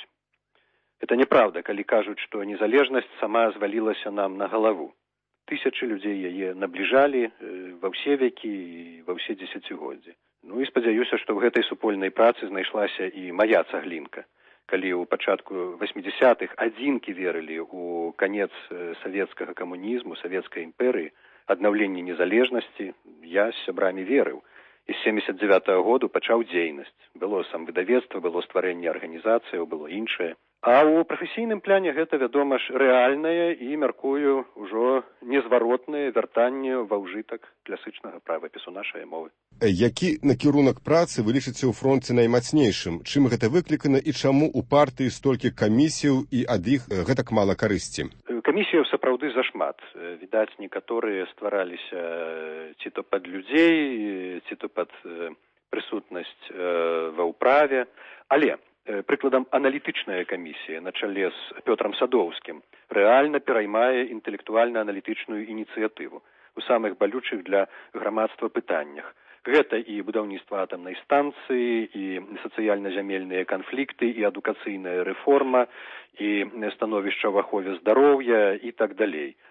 Это неправда, калі кажуць, што незалежнасць сама звалілася нам на галаву. Тысячы людзей яе набліжалі ва ўсе векі і ва ўсе дзесяцігоддзі. Ну і спадзяюся, што ў гэтай супольнай працы знайшлася і мая цаглінка. Калі ў пачатку васьмідзясятых адзінкі верылі ў канец савецкага камунізму, савецкай імперыі, аднаўленне незалежнасці, я з сябрамі верыў. І з семдзесят дзевятага году пачаў дзейнасць. Было самвыдавецтва, было стварэнне арганізацыяў, было іншае. А ў прафесійным пляне гэта, вядома ж, рэальнае і, мяркую, ужо незваротнае вяртанне ва ўжытак класычнага правапісу нашай мовы. Які накірунак працы вы лічыце ў фронце наймацнейшым? Чым гэта выклікана і чаму ў партыі столькі камісіяў і ад іх гэтак мала карысці? Камісіяў сапраўды зашмат. Відаць, некаторыя ствараліся ці то пад людзей, ці то пад прысутнасць ва ўправе. Але, прыкладам, аналітычная камісія на чале з Пётрам Садоўскім рэальна пераймае інтэлектуальна-аналітычную ініцыятыву у самых балючых для грамадства пытаннях. Гэта і будаўніцтва атамнай станцыі, і сацыяльна-зямельныя канфлікты, і адукацыйная рэформа, і становішча ў ахове здароўя і так далей.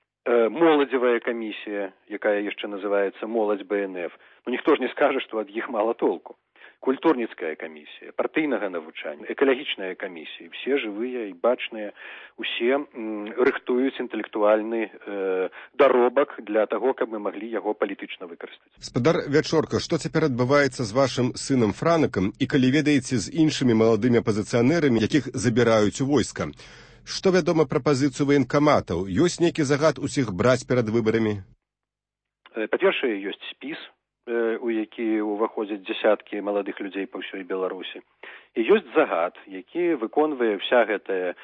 Моладзевая камісія, якая яшчэ называецца моладзь Бэ Эн Эф, ну ніхто ж не скажа, што ад іх мала толку. Культурніцкая камісія, партыйнага навучання, экалагічная камісія, все жывыя і бачныя, усе м, рыхтуюць інтэлектуальны э, даробак для таго, каб мы маглі яго палітычна выкарыстаць. Спадар Вячорка, што цяпер адбываецца з вашым сынам Франакам і калі ведаеце з іншымі маладымі апазіцыянерамі, якіх забіраюць у войска? Што вядома пра пазіцыю ваенкаматаў? Ёсць нейкі загад усіх браць перад выбарамі? Па-першае, ёсць спіс, у які ўваходзяць дзясяткі маладых людзей па ўсёй Беларусі. І ёсць загад, які выконвае вся гэтая,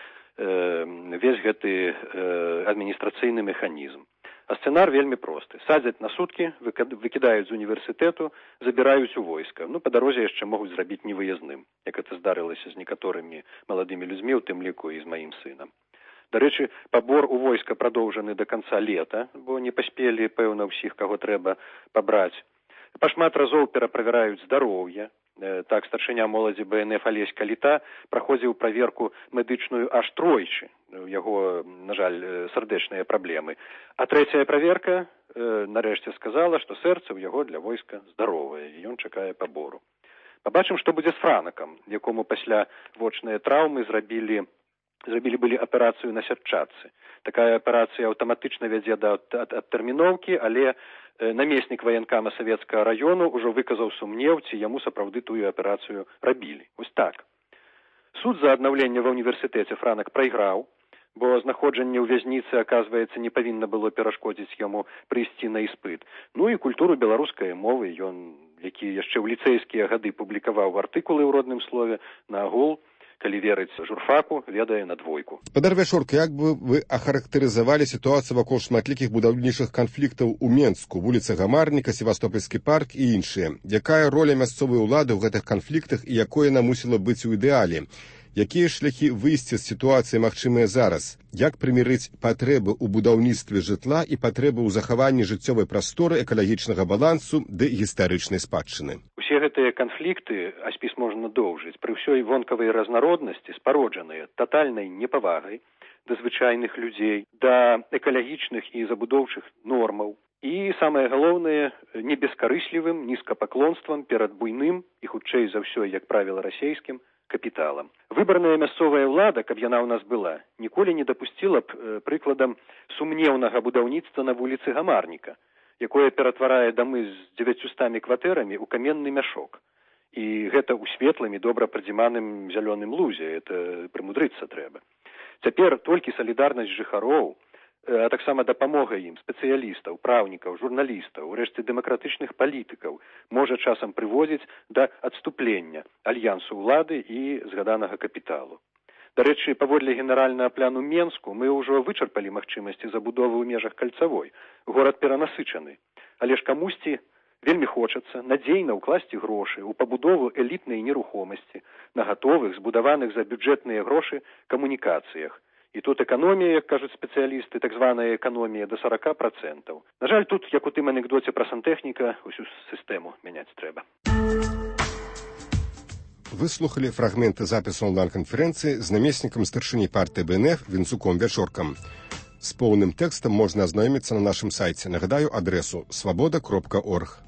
весь гэты адміністрацыйны механізм. А сцэнар вельмі просты. Садзяць на суткі, выкідаюць з універсітэту, забіраюць у войска. Ну, па дарозе яшчэ могуць зрабіць невыязным, як это здарылася з некаторымі маладымі людзьмі, у тым ліку і з маім сынам. Дарэчы, пабор у войска прадоўжаны да канца лета, бо не паспелі, пэўна, ўсіх, каго трэба пабраць. Пашмат разоў пераправяраюць здароўе. Так, старшыня моладзі Бэ Эн Эф Алесь Каліта праходзіў праверку медычную аж тройчы. У яго, на жаль, сардэчныя праблемы. А трэцяя праверка нарэшце сказала, што сэрца ў яго для войска здаровае, і ён чакае пабору. Пабачым, што будзе з Франакам, якому пасля вочныя траўмы зрабілі зрабілі былі аперацыю на сятчатцы. Такая аперацыя аўтаматычна вядзе да адтэрміноўкі, але намеснік ваенкама савецкага раёну ўжо выказаў сумнеў, ці яму сапраўды тую аперацыю рабілі. Вось так. Суд за аднаўленне ва ўніверсітэце Франак прайграў, бо знаходжанне ў вязніцы, аказваецца, не павінна было перашкодзіць яму прыйсці на іспыт. Ну і культуру беларускай мовы ён, які яшчэ ў ліцэйскія гады публікаваў артыкулы ў родным слове, наагул, калі верыць журфаку, ведае на двойку. Спадар Вячорка, як бы вы ахарактарызавалі сітуацыю вакол шматлікіх будаўнічых канфліктаў у Менску, вуліца Гамарніка, Севастопольскі парк і іншыя? Якая роля мясцовай улады ў гэтых канфліктах і якое яна мусіла быць у ідэале? Якія шляхі выйсця з сітуацыі магчымыя зараз? Як прымірыць патрэбы ў будаўніцтве жытла і патрэбы ў захаванні жыццёвай прасторы, экалагічнага балансу ды гістарычнай спадчыны? Усе гэтыя канфлікты, а спіс можна доўжыць, пры ўсёй вонкавай разнароднасці спароджаныя татальнай непавагай да звычайных людзей, да экалагічных і забудоўчых нормаў, і, самае галоўнае, не бескарыслівым нізкапаклонствам перад буйным і, хутчэй за ўсё, як правіла, расейскім капіталам. Выбарная мясцовая ўлада, каб яна ў нас была, ніколі не дапусціла б прыкладам сумнеўнага будаўніцтва на вуліцы Гамарніка, якое ператварае дамы з дзевяццюстамі кватэрамі ў каменны мяшок. І гэта ў светлым і добра прадзіманым зялёным лузе, это прымудрыцца трэба. Цяпер толькі салідарнасць жыхароў, а таксама дапамога ім спецыялістаў, праўнікаў, журналістаў, урэшце дэмакратычных палітыкаў можа часам прыводзіць да адступлення альянсу ўлады і згаданага капіталу. Дарэчы, паводле генеральнага пляну Менску мы ўжо вычарпалі магчымасці забудовы ў межах кальцавой. Горад перанасычаны. Але ж камусьці вельмі хочацца надзейна ўкласці грошы ў пабудову элітнай нерухомасці на гатовых, збудаваных за бюджэтныя грошы камунікацыях. І тут эканомія, як кажуць спецыялісты, так званая эканомія да сорок процентаў. На жаль, тут, як у тым анекдоце пра сантэхніка, усю сістэму мяняць трэба. Выслухалі фрагменты запісу онлайн-канферэнцыі з намеснікам старшыні партыі Бэ Эн Эф Вінцуком Вячоркам. З поўным тэкстам можна азнаёміцца на нашым сайце. Нагадаю адресу свабода кропка орг.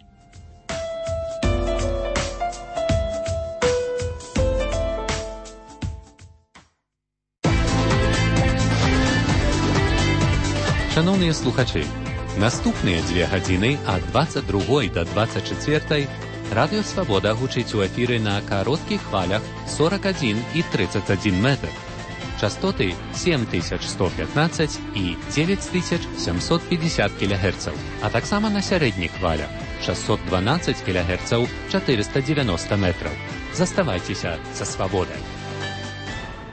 Шановныя слухачы, наступныя дзве гадзіны ад дваццаць другой да дваццаць чацвёртай Радыё Свабода гучыць у эфіры на кароткіх хвалях сорок адзін і тридцать адзін метр. Частоты сем тысяч сто пятнадцать і девять тысяч семьсот пятьдесят кілогерцаў, а таксама на сярэдніх хвалях шестьсот двенадцать кілогерцаў, четыреста девяносто метров. Заставайцеся са Свабодай.